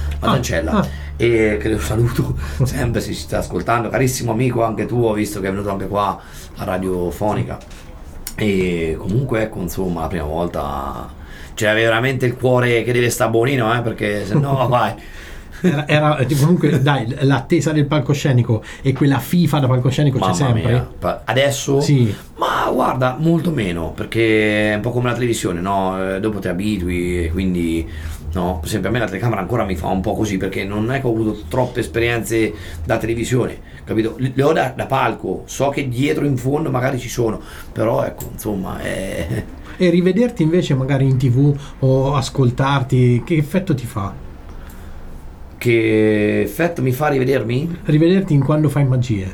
e che lo saluto sempre se ci sta ascoltando, carissimo amico anche tu, ho visto che è venuto anche qua a Radiofonica. E comunque ecco, insomma, la prima volta c'era veramente il cuore che deve stare buonino, perché se no vai. Era comunque dai, l'attesa del palcoscenico e quella FIFA da palcoscenico c'è sempre. Mia. Adesso? Sì. Ma guarda, molto meno, perché è un po' come la televisione, no? Dopo ti abitui e quindi no, per esempio a me la telecamera ancora mi fa un po' così, perché non è che ho avuto troppe esperienze da televisione, capito? Le ho da palco, so che dietro in fondo magari ci sono, però ecco, insomma è... E rivederti invece magari in TV o ascoltarti, che effetto ti fa? Che effetto mi fa rivedermi? Rivederti in quando fai magie.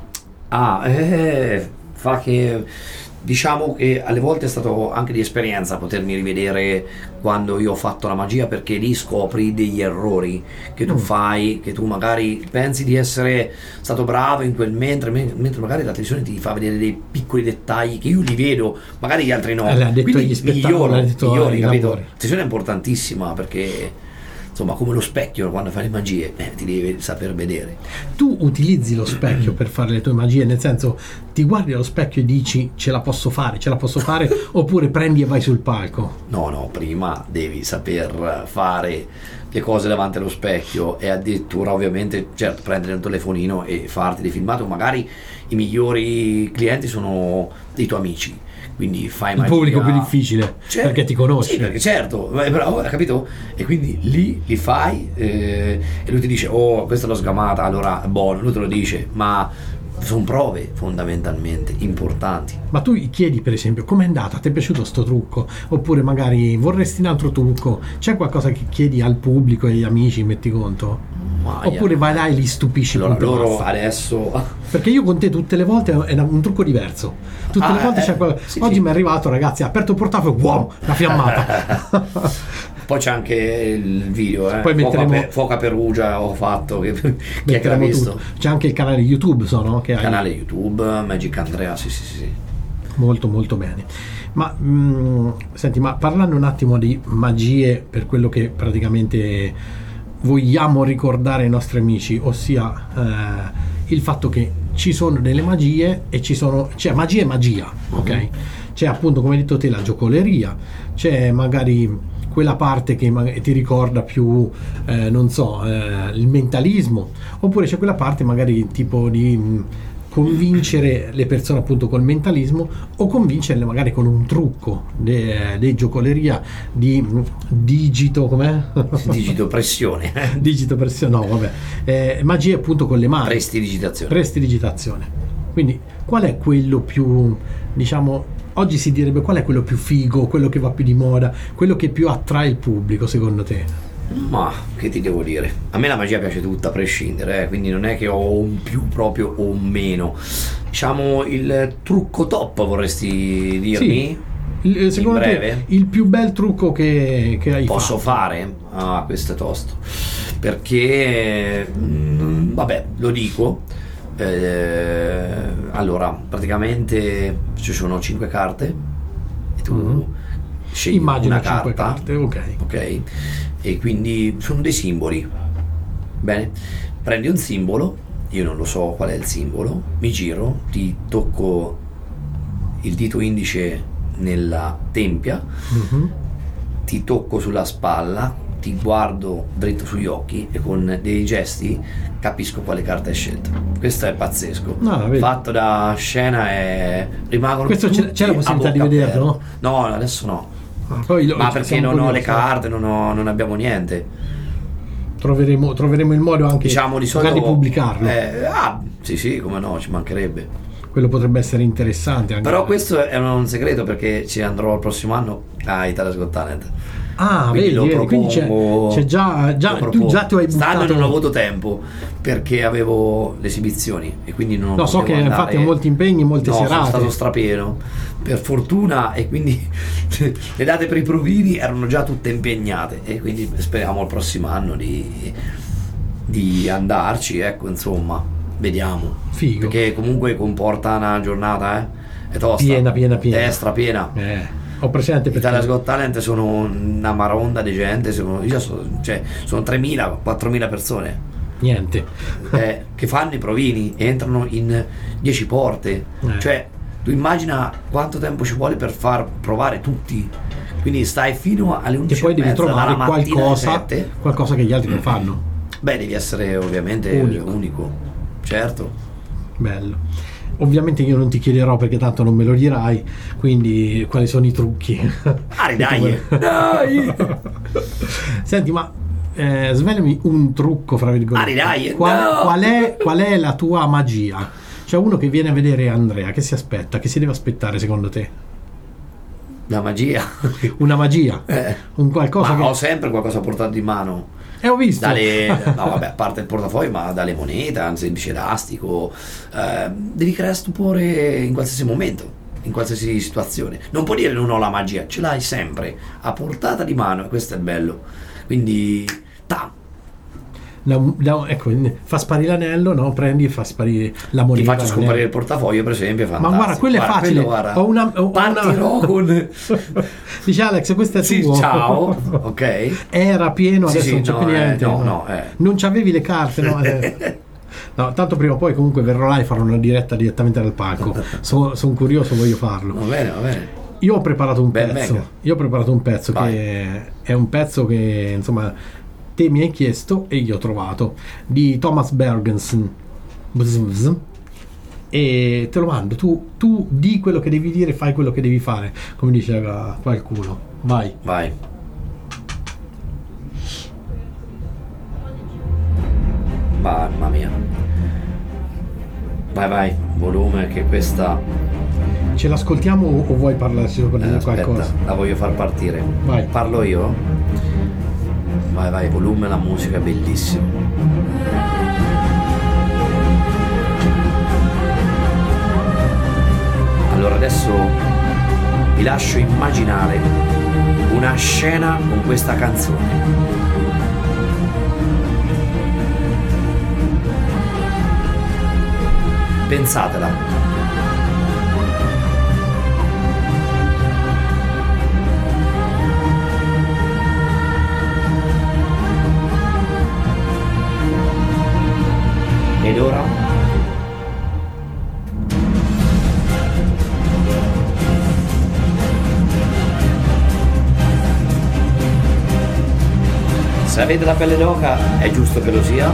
Fa che, diciamo che alle volte è stato anche di esperienza potermi rivedere quando io ho fatto la magia, perché lì scopri degli errori che tu fai, che tu magari pensi di essere stato bravo in quel mentre magari la televisione ti fa vedere dei piccoli dettagli che io li vedo, magari gli altri no. L'ha detto quindi agli spettatori, l'ha detto migliori, ai capito? lavori. La televisione è importantissima perché insomma, come lo specchio quando fai le magie, ti devi saper vedere. Tu utilizzi lo specchio per fare le tue magie, nel senso ti guardi allo specchio e dici ce la posso fare oppure prendi e vai sul palco? No, prima devi saper fare le cose davanti allo specchio e addirittura ovviamente certo prendere un telefonino e farti dei filmati, o magari i migliori clienti sono dei tuoi amici, quindi fai magia. Il pubblico più difficile, perché ti conosce. Sì, perché certo, bravo, capito? E quindi lì li fai e lui ti dice oh questa l'ho sgamata, allora buono, lui te lo dice, ma sono prove fondamentalmente importanti. Ma tu gli chiedi per esempio com'è andata, ti è piaciuto sto trucco, oppure magari vorresti un altro trucco, c'è qualcosa che chiedi al pubblico e agli amici, metti conto? Oppure vai là e li stupisci? Allora punto loro basta. adesso Perché io con te tutte le volte è un trucco diverso, tutte le volte c'è sì, oggi sì. mi è arrivato, ragazzi, ha aperto il portafoglio, wow, una fiammata. Poi c'è anche il video, Poi metteremo Foca Perugia ho fatto, chi è che l'ha metteremo visto? tutto. C'è anche il canale YouTube, che hai. Canale YouTube Magic Andrea, sì. Molto molto bene. Ma senti, ma parlando un attimo di magie, per quello che praticamente vogliamo ricordare ai nostri amici, ossia il fatto che ci sono delle magie e c'è magia e magia, ok? C'è appunto, come hai detto te, la giocoleria, c'è magari quella parte che ti ricorda più il mentalismo, oppure c'è quella parte magari tipo di convincere le persone appunto col mentalismo, o convincerle magari con un trucco di giocoleria, di digito, com'è? Digito pressione. Digito pressione, no vabbè, magie appunto con le mani, prestidigitazione. Quindi qual è quello più, diciamo, oggi si direbbe, qual è quello più figo, quello che va più di moda, quello che più attrae il pubblico secondo te? Ma che ti devo dire, a me la magia piace tutta a prescindere, quindi non è che ho un più proprio o un meno, diciamo il trucco top vorresti dirmi? Sì, Secondo in breve, te il più bel trucco che hai posso fatto? fare? Ah, questo è tosto, perché vabbè, lo dico. Allora, praticamente ci sono 5 carte e tu scegli Immagino una 5 carta, carte, ok, e quindi sono dei simboli. Bene, prendi un simbolo, io non lo so qual è il simbolo, mi giro, ti tocco il dito indice nella tempia, ti tocco sulla spalla, ti guardo dritto sugli occhi e con dei gesti capisco quale carta hai scelto. Questo è pazzesco. Vedi. Fatto da scena e rimangono Questo tutti c'è la possibilità a di bocca vederlo? aperta. No, adesso no. Poi Ma perché siamo non ho le curiosi. carte, non abbiamo niente. Troveremo il modo anche Diciamo di magari solito di pubblicarlo. Sì, come no, ci mancherebbe. Quello potrebbe essere interessante anche. Però questo è un segreto, perché ci andrò il prossimo anno a Italia's Got Talent. Vedi, lo quindi propongo, c'è già lo tu propongo. già ti hai Quest'anno buttato. non ho avuto tempo perché avevo le esibizioni e quindi non No, so potevo che andare. infatti hai molti impegni, molte No, serate. sono stato strapieno per fortuna, e quindi le date per i provini erano già tutte impegnate, e quindi speriamo il prossimo anno di andarci, ecco, insomma, vediamo. Figo. Perché comunque comporta una giornata, è tosta, Piena. è strapiena. Ho presente perché Italia's Got Talent sono una maronda di gente, sono 3.000, 4.000 persone niente. che fanno i provini, entrano in 10 porte, cioè tu immagina quanto tempo ci vuole per far provare tutti, quindi stai fino alle 11 E poi devi trovare qualcosa che gli altri non fanno. Beh, devi essere ovviamente unico, certo. Bello. Ovviamente io non ti chiederò perché tanto non me lo dirai, quindi quali sono i trucchi. Dai. Senti, ma svelami un trucco fra virgolette. Dai, Qual è la tua magia? Cioè, uno che viene a vedere Andrea, che si aspetta, che si deve aspettare secondo te? La magia. Una magia? Un qualcosa Ma che... ho sempre qualcosa portato in mano. Ho visto. No, vabbè, a parte il portafoglio, ma dalle monete, un semplice elastico. Devi creare stupore in qualsiasi momento, in qualsiasi situazione. Non puoi dire non ho la magia, ce l'hai sempre a portata di mano, e questo è il bello. Quindi ecco, fa sparire l'anello, no? Prendi e fa sparire la moneta. ti faccio scomparire il portafoglio, per esempio, è fantastico. Ma guarda, quello è facile. Partirò con... Dice Alex, questo è tuo. Ciao, ok. Era pieno, adesso non c'è no, più niente. no. Non c'avevi le carte, no? No, tanto prima o poi comunque verrò là e farò una diretta direttamente dal palco. Sono curioso, voglio farlo. Va bene. Io ho preparato un Ben pezzo. venga. Io ho preparato un pezzo che è un pezzo che insomma te mi hai chiesto e io ho trovato, di Thomas Bergensen, e te lo mando. Tu di quello che devi dire, fai quello che devi fare, come diceva qualcuno. Vai. Mamma mia. Vai, volume, che questa... Ce l'ascoltiamo o vuoi parlarci sopra di aspetta, qualcosa? la voglio far partire. Vai. Parlo io? Vai, volume, la musica è bellissima. Allora adesso vi lascio immaginare una scena con questa canzone. Pensatela. Ed ora? Se avete la pelle d'oca è giusto che lo sia.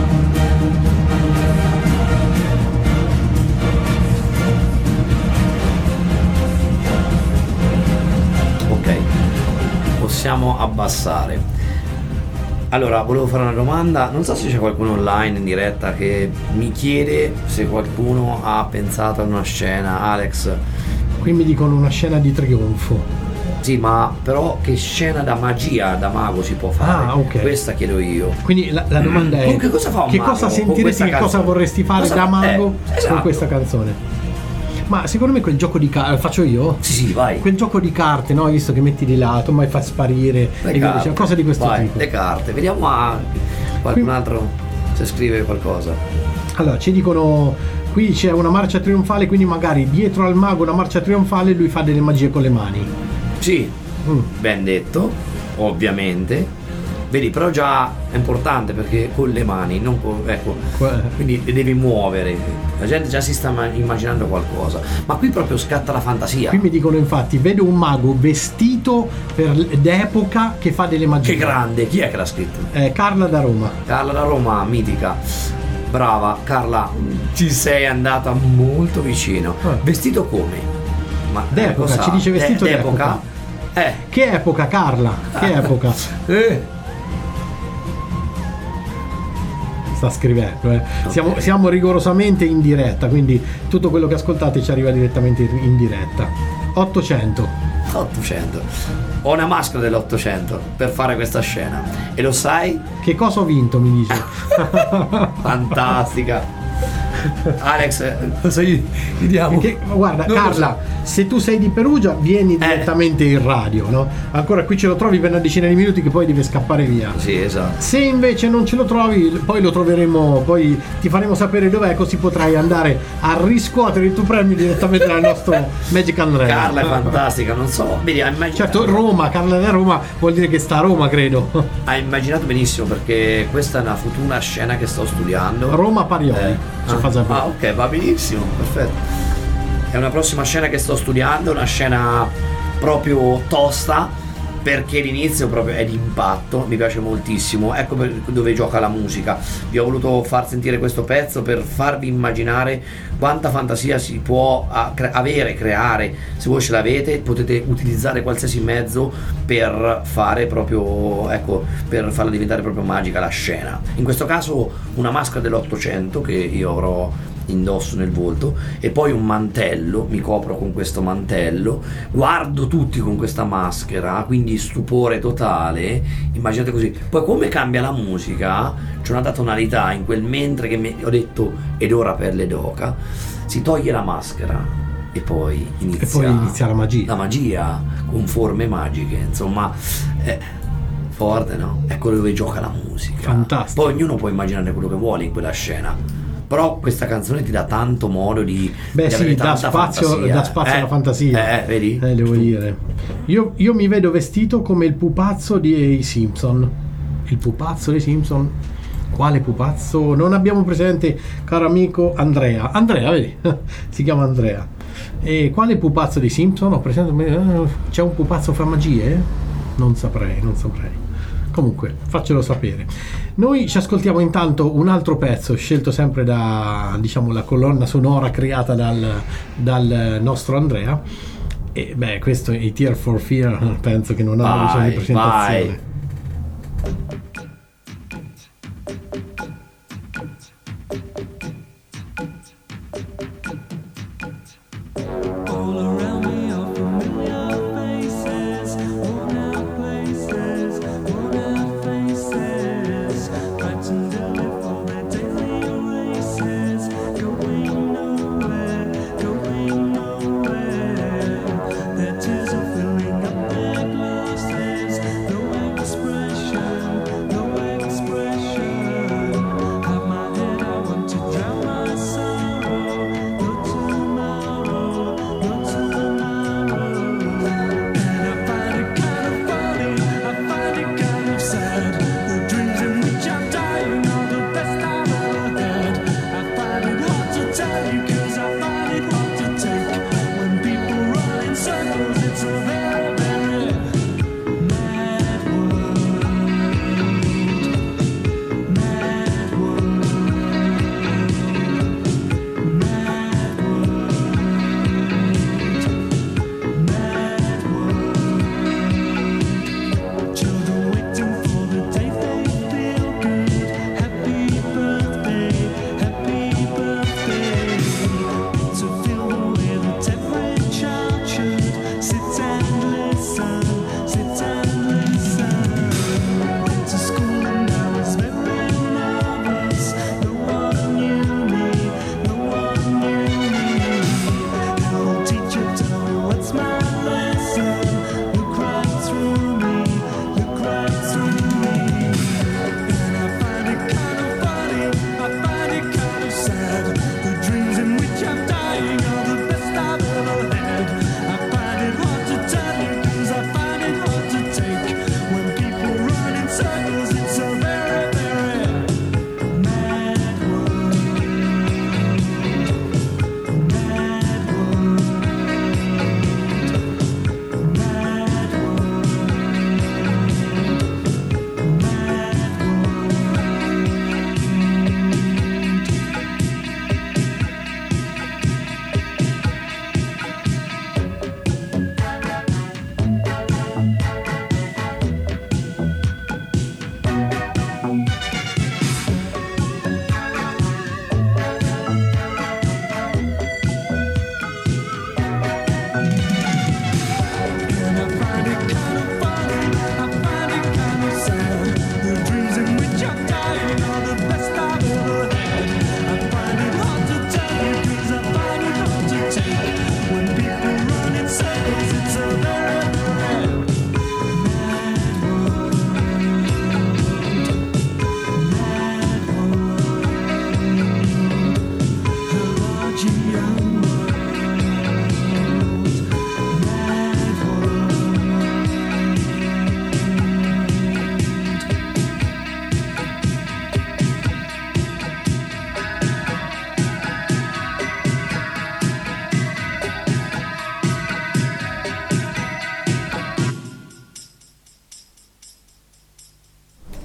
Ok, possiamo abbassare. Allora, volevo fare una domanda, non so se c'è qualcuno online in diretta che mi chiede se qualcuno ha pensato a una scena. Alex? Qui mi dicono una scena di trionfo. Sì, ma però che scena da magia, da mago si può fare? Ok. Questa chiedo io. Quindi la domanda è: Che cosa fa un che mago cosa con sentiresti, questa che cosa canzone? vorresti fare Cosa da fa- mago esatto. con questa canzone? Ma secondo me quel gioco di carte, faccio io? Sì, vai. Quel gioco di carte, no? Visto che metti di lato, ma fa sparire Le e via carte. dicendo, cose di questo Vai, tipo. le carte. Vediamo qualcun altro se scrive qualcosa. Allora, ci dicono, qui c'è una marcia trionfale, quindi magari dietro al mago una marcia trionfale, lui fa delle magie con le mani. Sì, ben detto, ovviamente. Vedi, però già è importante perché con le mani, non con, ecco, quindi le devi muovere. La gente già si sta immaginando qualcosa. Ma qui proprio scatta la fantasia. Qui mi dicono infatti, vedo un mago vestito d'epoca che fa delle magie. Che grande, chi è che l'ha scritto? Carla da Roma. Carla da Roma, mitica. Brava, Carla, ci sei andata molto vicino. Vestito come? Ma D'epoca, ci dice vestito d'epoca? Che epoca, Carla? Che epoca? Sta scrivendo, Okay. Siamo rigorosamente in diretta, quindi tutto quello che ascoltate ci arriva direttamente in diretta. 800. Ho una maschera dell'800 per fare questa scena. E lo sai? Che cosa ho vinto, mi dice. Fantastica. Alex, cosa gli diamo? Guarda, Non lo Carla, se tu sei di Perugia, vieni direttamente in radio, no? Ancora qui ce lo trovi per una decina di minuti che poi deve scappare via. Sì, esatto. Se invece non ce lo trovi, poi lo troveremo, poi ti faremo sapere dov'è, così potrai andare a riscuotere il tuo premio direttamente dal nostro Magic Andrea. Carla è fantastica, non so. Vedi, certo, Roma, Carla da Roma vuol dire che sta a Roma, credo. Hai immaginato benissimo, perché questa è una futura scena che sto studiando. Roma Parioli. Ok, va benissimo, perfetto. È una prossima scena che sto studiando, una scena proprio tosta, perché l'inizio proprio è d'impatto, mi piace moltissimo. Ecco dove gioca la musica. Vi ho voluto far sentire questo pezzo per farvi immaginare quanta fantasia si può creare. Se voi ce l'avete, potete utilizzare qualsiasi mezzo per fare proprio, ecco, per farla diventare proprio magica la scena. In questo caso una maschera dell'800 che io avrò indosso nel volto, e poi un mantello, mi copro con questo mantello, guardo tutti con questa maschera, quindi stupore totale. Immaginate così. Poi come cambia la musica, c'è una tonalità in quel mentre che ho detto ed ora pelle d'oca, si toglie la maschera e poi inizia la magia. La magia con forme magiche, insomma, forte, no? Ecco dove gioca la musica. Fantastico. Poi ognuno può immaginare quello che vuole in quella scena. Però questa canzone ti dà tanto modo di avere tanta fantasia. Dà spazio alla fantasia. Vedi? Devo dire. Io mi vedo vestito come il pupazzo dei Simpson. Il pupazzo dei Simpson. Quale pupazzo? Non abbiamo presente, caro amico Andrea. Andrea, vedi? Si chiama Andrea. E quale pupazzo dei Simpson? Ho presente. C'è un pupazzo fra magie? Non saprei. Comunque, faccelo sapere. Noi ci ascoltiamo intanto un altro pezzo scelto sempre da, diciamo, la colonna sonora creata dal nostro Andrea. E beh, questo è i Tear for Fear, penso che non ha bisogno di presentazione.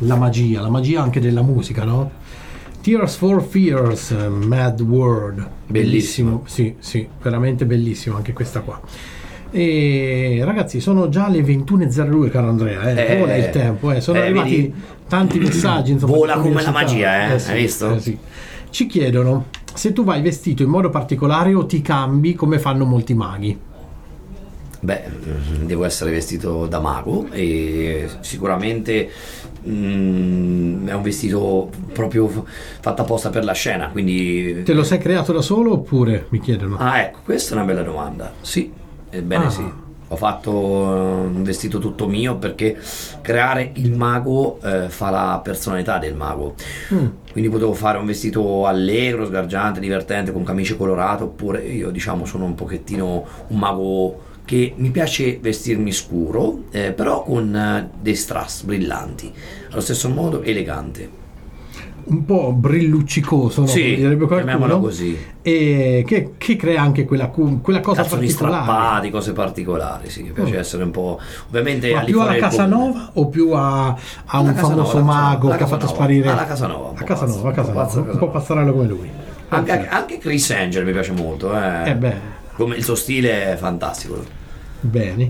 la magia anche della musica, no? Tears for Fears, Mad World, bellissimo, sì, veramente bellissimo anche questa qua. E ragazzi, sono già le 21:02, caro Andrea, vola il tempo, sono arrivati vedi? tanti messaggi, insomma, Vola di come la curiosità. magia, Sì, hai visto? sì. Ci chiedono se tu vai vestito in modo particolare o ti cambi come fanno molti maghi. Beh, devo essere vestito da mago e sicuramente è un vestito proprio fatto apposta per la scena, quindi... Te lo sei creato da solo oppure, mi chiedono? Ah, ecco, questa è una bella domanda. Sì, ebbene sì. Ho fatto un vestito tutto mio perché creare il mago fa la personalità del mago. Quindi potevo fare un vestito allegro, sgargiante, divertente, con camicie colorate, oppure io diciamo sono un pochettino un mago che mi piace vestirmi scuro, però con dei strass brillanti, allo stesso modo elegante. Un po' brilluccicoso, no? Sì, Direbbe chiamiamolo qualcuno, così. E che crea anche quella cosa Calzoni particolare. strappati, cose particolari, sì, mi piace essere un po'... Ovviamente Ma al di più fuori alla del comune. Casanova o più a un Casanova, famoso mago che ha fatto sparire alla Casanova, a Casanova, un po' pazzarello come lui. Anche Chris Angel mi piace molto, come il suo stile è fantastico. Bene.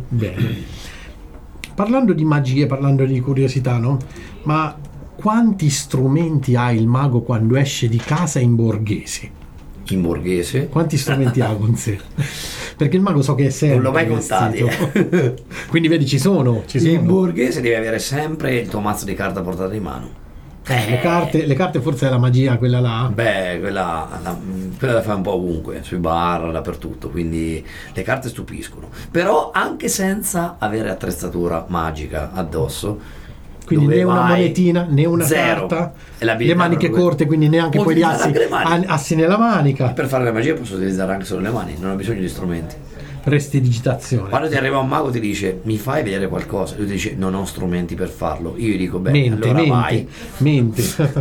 Parlando di magie, parlando di curiosità, no? Ma quanti strumenti ha il mago quando esce di casa in borghese? In borghese? Quanti strumenti ha con sé? Perché il mago so che è sempre Non l'ho mai contati. Quindi vedi, ci sono. In borghese devi avere sempre il tuo mazzo di carta portato in mano. Le carte forse è la magia, quella là. Beh, quella la fai un po' ovunque, sui bar, dappertutto, quindi le carte stupiscono. Però anche senza avere attrezzatura magica addosso. Quindi né una monetina né una zero. carta, E la le maniche corte, quindi neanche poi gli assi nella manica. Per fare la magia posso utilizzare anche solo le mani, non ho bisogno di strumenti. Prestidigitazione. Quando ti arriva un mago ti dice mi fai vedere qualcosa, lui ti dice non ho strumenti per farlo, io gli dico beh, allora vai. Mente.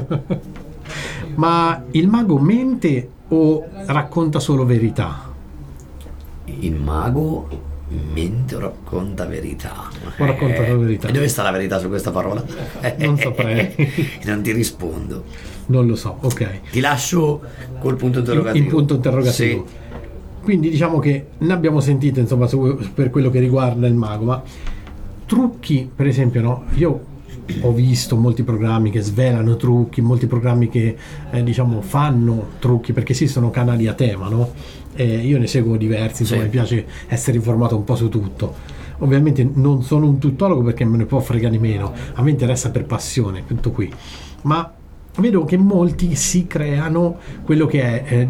Ma il mago mente o racconta solo verità? Il mago mente o racconta verità? O racconta solo verità. E dove sta la verità su questa parola? Non saprei. Non ti rispondo. Non lo so, ok. Ti lascio col punto interrogativo. In punto interrogativo. Sì. Quindi diciamo che ne abbiamo sentito, insomma, per quello che riguarda il mago, ma trucchi, per esempio, no? Io ho visto molti programmi che svelano trucchi, molti programmi che diciamo fanno trucchi, perché esistono canali a tema, no? Io ne seguo diversi, insomma, Sì. Mi piace essere informato un po' su tutto. Ovviamente non sono un tuttologo perché me ne può fregare di meno, a me interessa per passione, tutto qui. Ma vedo che molti si creano quello che è,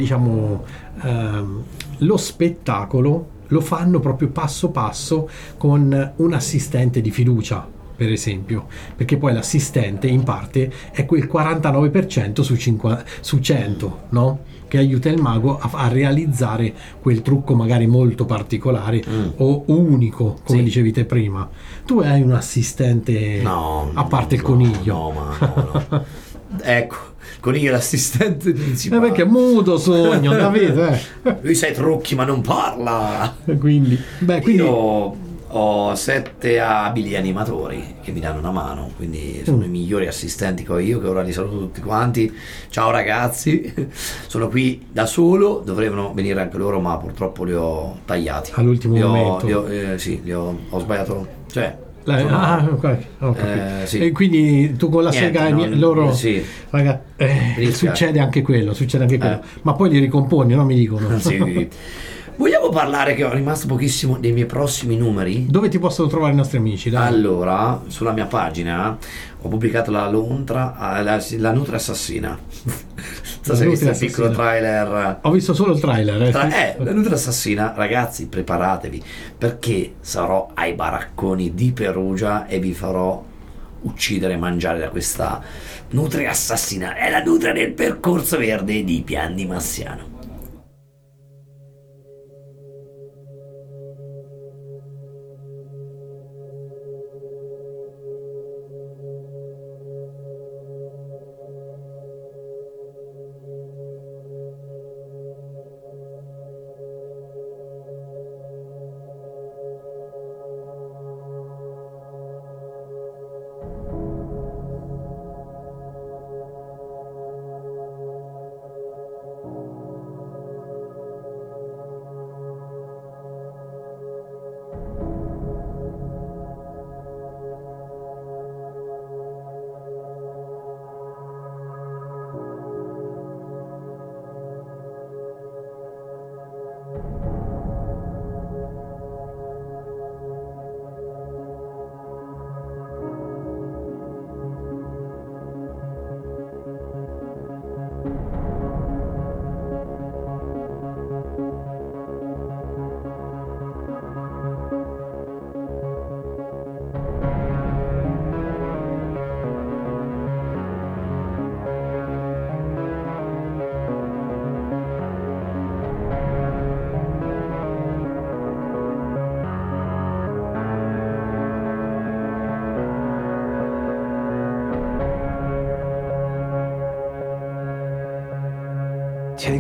lo spettacolo, lo fanno proprio passo passo con un assistente di fiducia, per esempio, perché poi l'assistente in parte è quel 49% su 100, no? Che aiuta il mago a realizzare quel trucco magari molto particolare o unico, come Sì. dicevi te prima. Tu hai un assistente a parte il coniglio? No. Ecco, il coniglio è l'assistente principale. Perché è muto, sogno, capite? Lui sa i trucchi ma non parla. Quindi Io ho 7 abili animatori che mi danno una mano, quindi sono i migliori assistenti che ho io, che ora li saluto tutti quanti. Ciao ragazzi, sono qui da solo, dovremmo venire anche loro ma purtroppo li ho tagliati. All'ultimo momento. Ho sbagliato, cioè ok. sì. E quindi tu con la Niente, sega loro sì. raga, Mi dispiace. succede anche quello, ma poi li ricomponi, no? Mi dicono. Sì. Vogliamo parlare, che ho rimasto pochissimo, dei miei prossimi numeri? Dove ti possono trovare i nostri amici? Dai. Allora, sulla mia pagina ho pubblicato la Nutra Assassina. Non so se hai visto il piccolo trailer. Ho visto solo il trailer. La Nutra Assassina, ragazzi, preparatevi perché sarò ai baracconi di Perugia e vi farò uccidere e mangiare da questa nutria assassina. È la nutria del percorso verde di Pian di Massiano.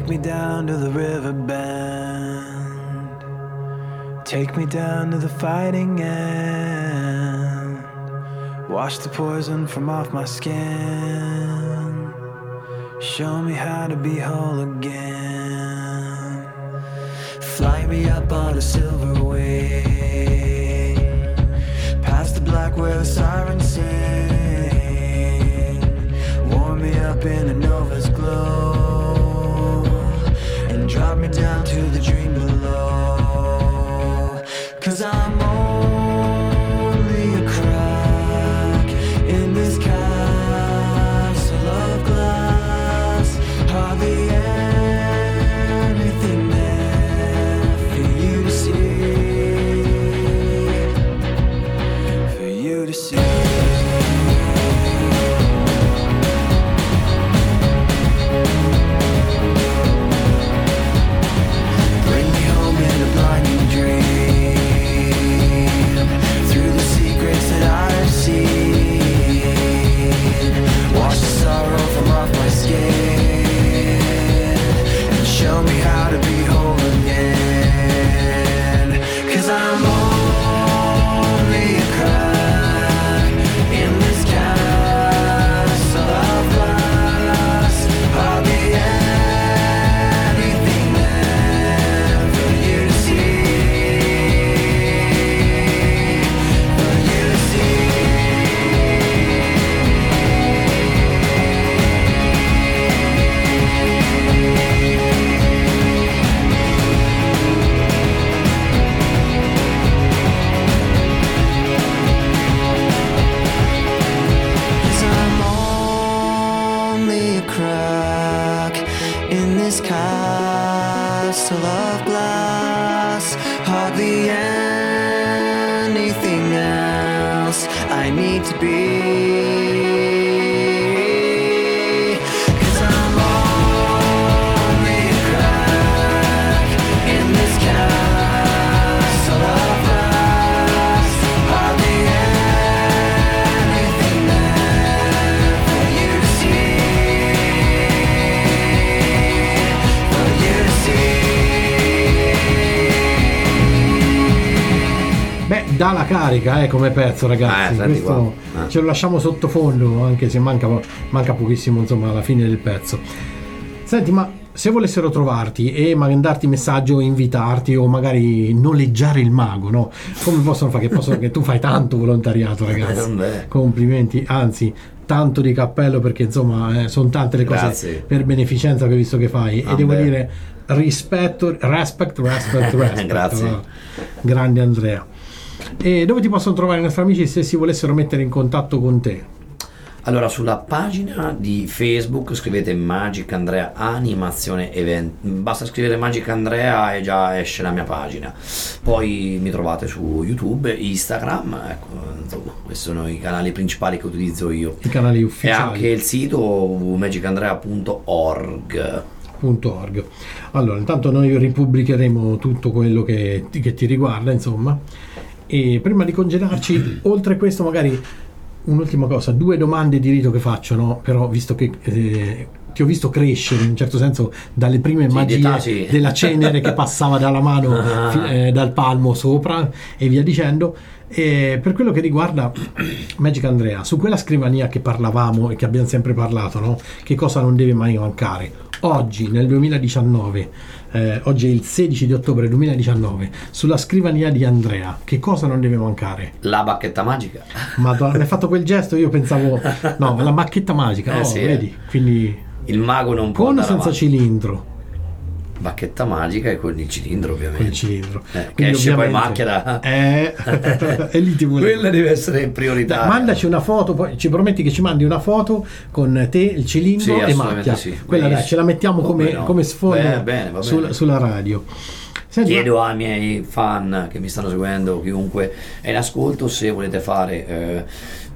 Take me down to the river bend. Take me down to the fighting end. Wash the poison from off my skin. Show me how to be whole again. Fly me up on a silver wing, past the black where the sirens sing. Warm me up in a nova's glow, and drop me down to the dream below. 'Cause I'm only a crack in this castle of glass. Hardly anything there for you to see, for you to see. Bring me home in a blinding dream, through the secrets that I've seen. Wash the sorrow from off my skin, and show me how to be whole again. 'Cause I'm only a crack in this castle of glass. Hardly anything there for you to see, for you to see. Cause I'm only a crack in this castle of glass. Hardly anything else I need to be. 'Cause I'm only a crack in this castle of glass. Hardly anything there for you to see, for you to see. Beh, dà la carica come pezzo, ragazzi. senti Questo qua. ce lo lasciamo sottofondo, anche se manca pochissimo, insomma, alla fine del pezzo. Senti, ma se volessero trovarti e mandarti messaggio, invitarti o magari noleggiare il mago, no? Come possono fare? Che tu fai tanto volontariato, ragazzi. Beh. Complimenti, anzi, tanto di cappello, perché insomma sono tante le cose Grazie. per beneficenza che ho visto che fai. E devo beh. dire respect. Grazie. No? Grande Andrea. E dove ti possono trovare i nostri amici se si volessero mettere in contatto con te? Allora, sulla pagina di Facebook scrivete Magic Andrea Animazione Event, basta scrivere Magic Andrea e già esce la mia pagina. Poi mi trovate su YouTube, Instagram, ecco, insomma, questi sono i canali principali che utilizzo io. I canali E ufficiali. anche il sito www.magicandrea.org. .org. Allora, intanto noi ripubblicheremo tutto quello che ti riguarda, insomma. E prima di congedarci, oltre questo, magari un'ultima cosa, 2 domande di rito che faccio, no? Però visto che ti ho visto crescere in un certo senso dalle prime magie d'età, sì. della cenere che passava dalla mano dal palmo sopra e via dicendo. E per quello che riguarda Magic Andrea, su quella scrivania che parlavamo e che abbiamo sempre parlato, no? Che cosa non deve mai mancare? Oggi, nel 2019, oggi è il 16 di ottobre 2019, sulla scrivania di Andrea, che cosa non deve mancare? La bacchetta magica. Madonna, hai fatto quel gesto, io pensavo, no, la bacchetta magica, sì, vedi? Quindi Il mago non può con o andare senza avanti. cilindro? Bacchetta magica e con il cilindro, ovviamente. Con il cilindro. Che Quindi esce poi ovviamente- macchia da... e lì ti volevo. Quella deve essere prioritaria. Mandaci una foto, poi ci prometti che ci mandi una foto con te, il cilindro Sì, e assolutamente macchia. sì. Quella dai, Benissimo. ce la mettiamo come, no? come sfondo Bene, va bene. sulla radio. Senti, Chiedo ai miei fan che mi stanno seguendo, chiunque è in ascolto, se volete fare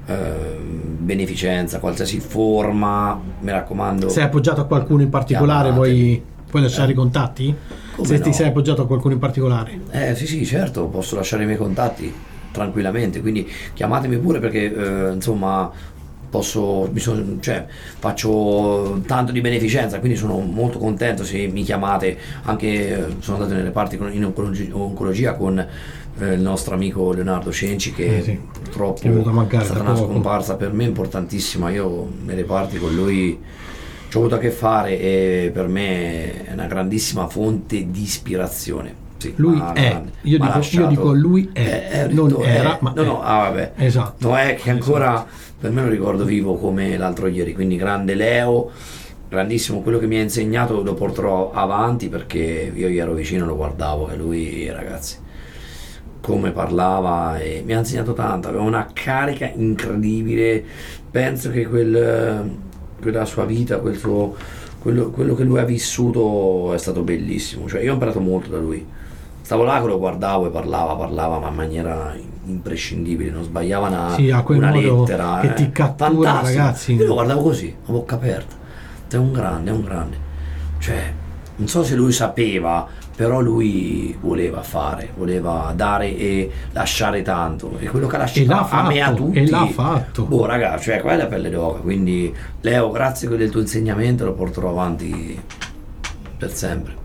beneficenza, qualsiasi forma, mi raccomando. sei appoggiato a qualcuno in particolare? Chiamatemi. Puoi lasciare i contatti? Come Se ti no? sei appoggiato a qualcuno in particolare? Sì, certo, posso lasciare i miei contatti tranquillamente, quindi chiamatemi pure perché insomma faccio tanto di beneficenza, quindi sono molto contento se mi chiamate. Anche sono andato nelle parti in oncologia con il nostro amico Leonardo Cenci, che sì, purtroppo è stata una scomparsa per me importantissima. Io nelle parti con lui ci ho avuto a che fare e per me è una grandissima fonte di ispirazione. Sì, lui è, io dico lui non era, ma vabbè. Esatto. No, è che ancora per me lo ricordo vivo come l'altro ieri, quindi grande Leo, grandissimo. Quello che mi ha insegnato lo porterò avanti, perché io gli ero vicino, lo guardavo, e lui, ragazzi, come parlava, e mi ha insegnato tanto, aveva una carica incredibile. Penso che quella sua vita, quello che lui ha vissuto è stato bellissimo. Cioè, io ho imparato molto da lui. Stavo là che lo guardavo e parlava ma in maniera imprescindibile, non sbagliava una lettera. Che ti cattura, fantastico. ragazzi. Io lo guardavo così, a bocca aperta. È un grande. Cioè, non so se lui sapeva, però lui voleva dare e lasciare tanto. E quello che ha lasciato a me, a tutti. E l'ha fatto. Boh, ragazzi, cioè, quella è la pelle d'oca. Quindi, Leo, grazie del tuo insegnamento, lo porterò avanti per sempre.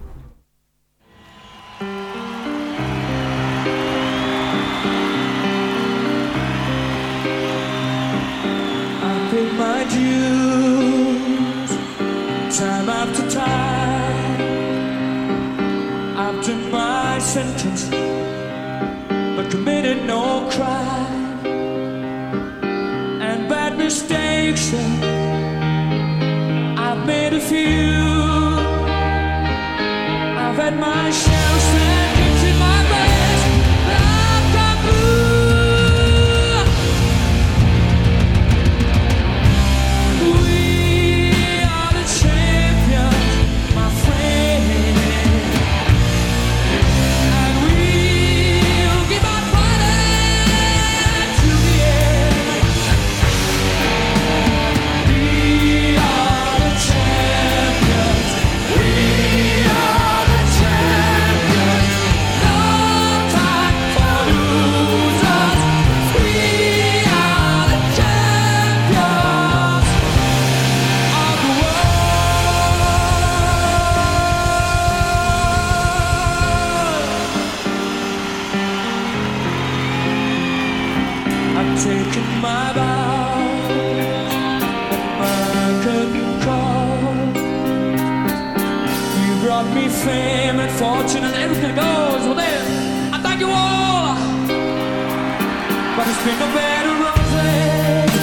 My dues, time after time, I've done my sentence, but committed no crime, and bad mistakes, I've made a few. I've had my shells and dips in my breast, I've gone through. Taking my vows, my curtain call. You brought me fame and fortune and everything goes. Well then, I thank you all, but it's been no better roses,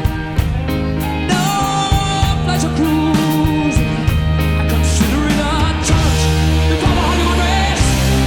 no pleasure cruising. I consider it a touch before the Hollywood race.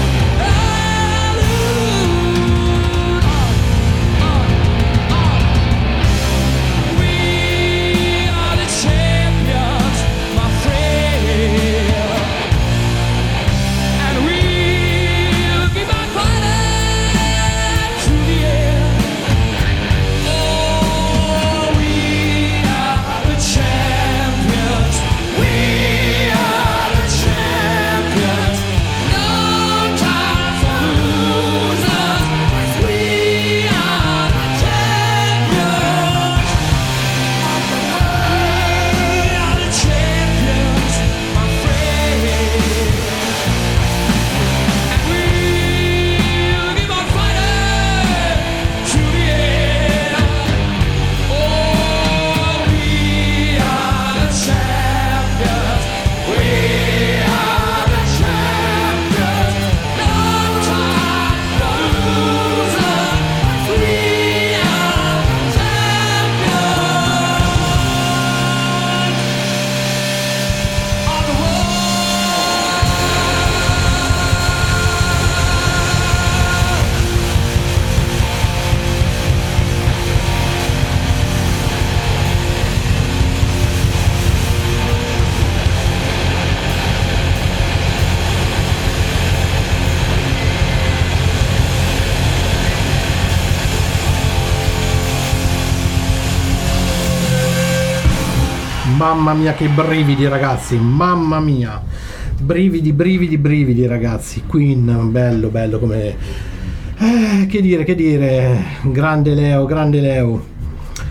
Mamma mia che brividi, ragazzi, mamma mia, brividi ragazzi. Queen, bello come che dire, grande Leo.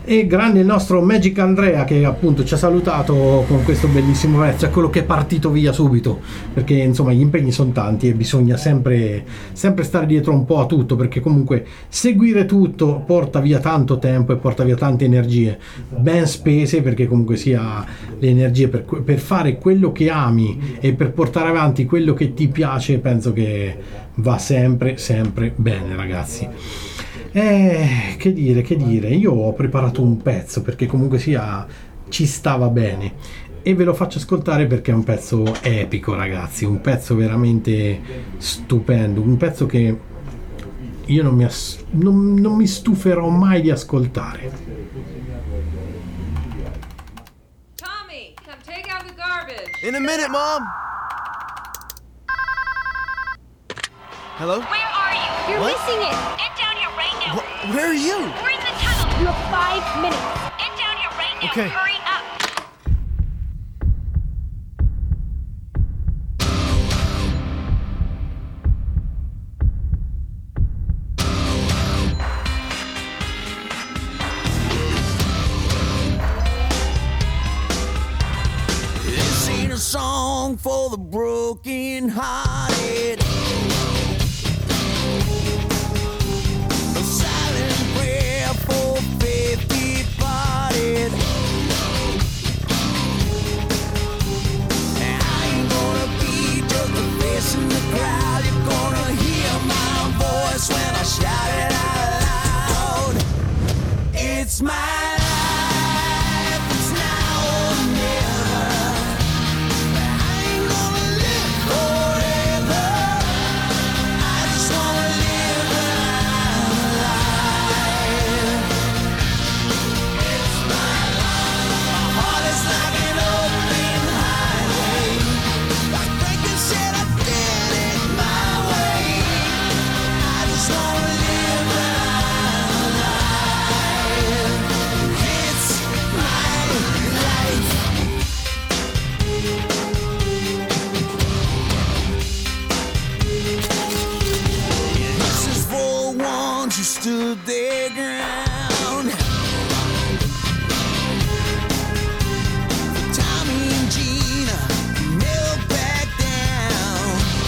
E grande il nostro Magic Andrea, che appunto ci ha salutato con questo bellissimo pezzo, è quello che è partito via subito, perché insomma gli impegni sono tanti e bisogna sempre stare dietro un po' a tutto, perché comunque seguire tutto porta via tanto tempo e porta via tante energie ben spese, perché comunque sia le energie per fare quello che ami e per portare avanti quello che ti piace, penso che va sempre bene, ragazzi. Che dire, io ho preparato un pezzo perché comunque sia ci stava bene e ve lo faccio ascoltare perché è un pezzo epico, ragazzi, un pezzo veramente stupendo, un pezzo che io non mi stuferò mai di ascoltare. Tommy, come take out the garbage. In a minute, Mom. Hello? Where are you? You're What? missing it. Get down here right now. Where are you? We're in the tunnel. You have 5 minutes. Get down here right now. Okay. Hurry up. This ain't a song for the broken hearted. A silent prayer for faith departed. And I ain't gonna be just a face in the crowd. You're gonna hear my voice when I shout it out loud. It's my life, it's now or never. I ain't gonna live forever. I just wanna live when I'm alive. It's my life. My heart is like an open highway. Like Franklin said, I did it my way. I just wanna live when I'm alive. It's my life. This is for the ones who stood their ground. For Tommy and Gina, who never back down.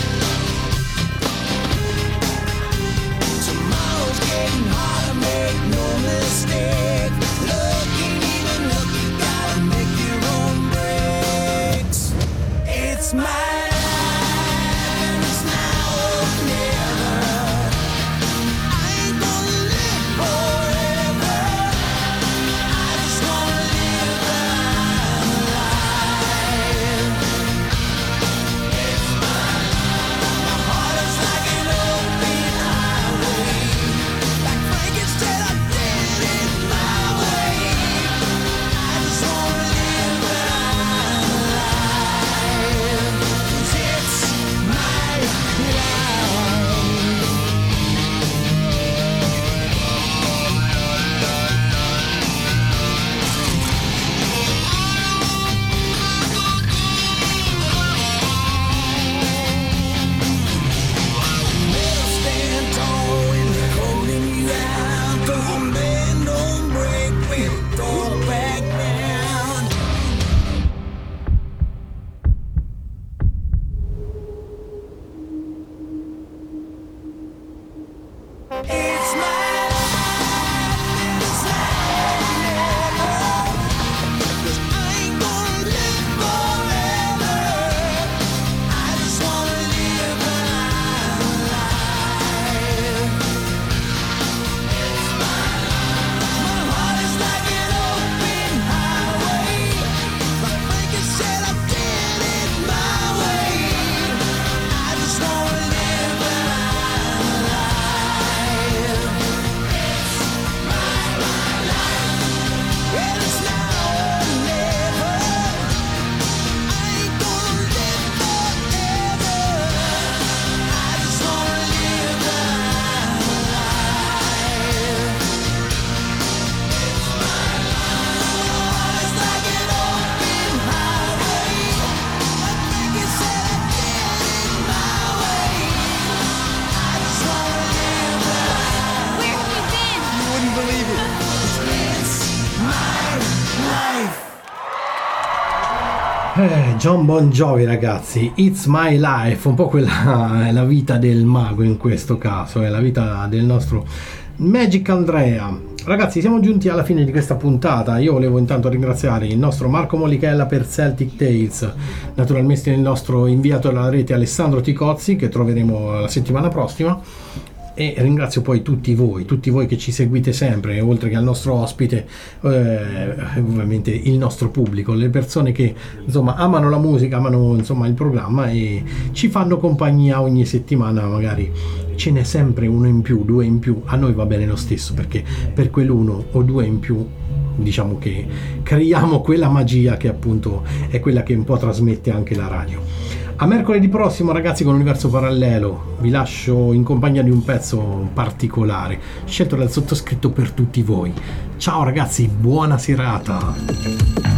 Tomorrow's getting harder, make no mistake. Look, ain't even look, you gotta make your own breaks. It's my life, and it's now or never. I ain't gonna live forever. I just wanna live when I'm alive. It's my life. My heart is like an open highway. Like Frankenstein, I did it my way. I just wanna live when I'm alive. 'Cause it's my life. Never stand tall when they're holding you out. Don't bend, don't break, baby, don't back down. It's my life, it's now or never. 'Cause I ain't gonna live forever. I just wanna live when I'm alive. It's my life. My heart is like an open highway. Like Franklin said, I did it my way. I just wanna live when I'm alive. John Bon Jovi, ragazzi, It's My Life, un po' quella è la vita del mago in questo caso, è la vita del nostro Magic Andrea. Ragazzi, siamo giunti alla fine di questa puntata. Io volevo intanto ringraziare il nostro Marco Molichella per Celtic Tales, naturalmente il nostro inviato alla rete Alessandro Ticozzi, che troveremo la settimana prossima, e ringrazio poi tutti voi che ci seguite sempre, oltre che al nostro ospite, ovviamente il nostro pubblico, le persone che insomma amano la musica, amano insomma il programma e ci fanno compagnia ogni settimana. Magari ce n'è sempre uno in più, due in più, a noi va bene lo stesso, perché per quell'uno o due in più diciamo che creiamo quella magia che appunto è quella che un po' trasmette anche la radio. A mercoledì prossimo, ragazzi, con Universo Parallelo. Vi lascio in compagnia di un pezzo particolare scelto dal sottoscritto per tutti voi. Ciao ragazzi, buona serata.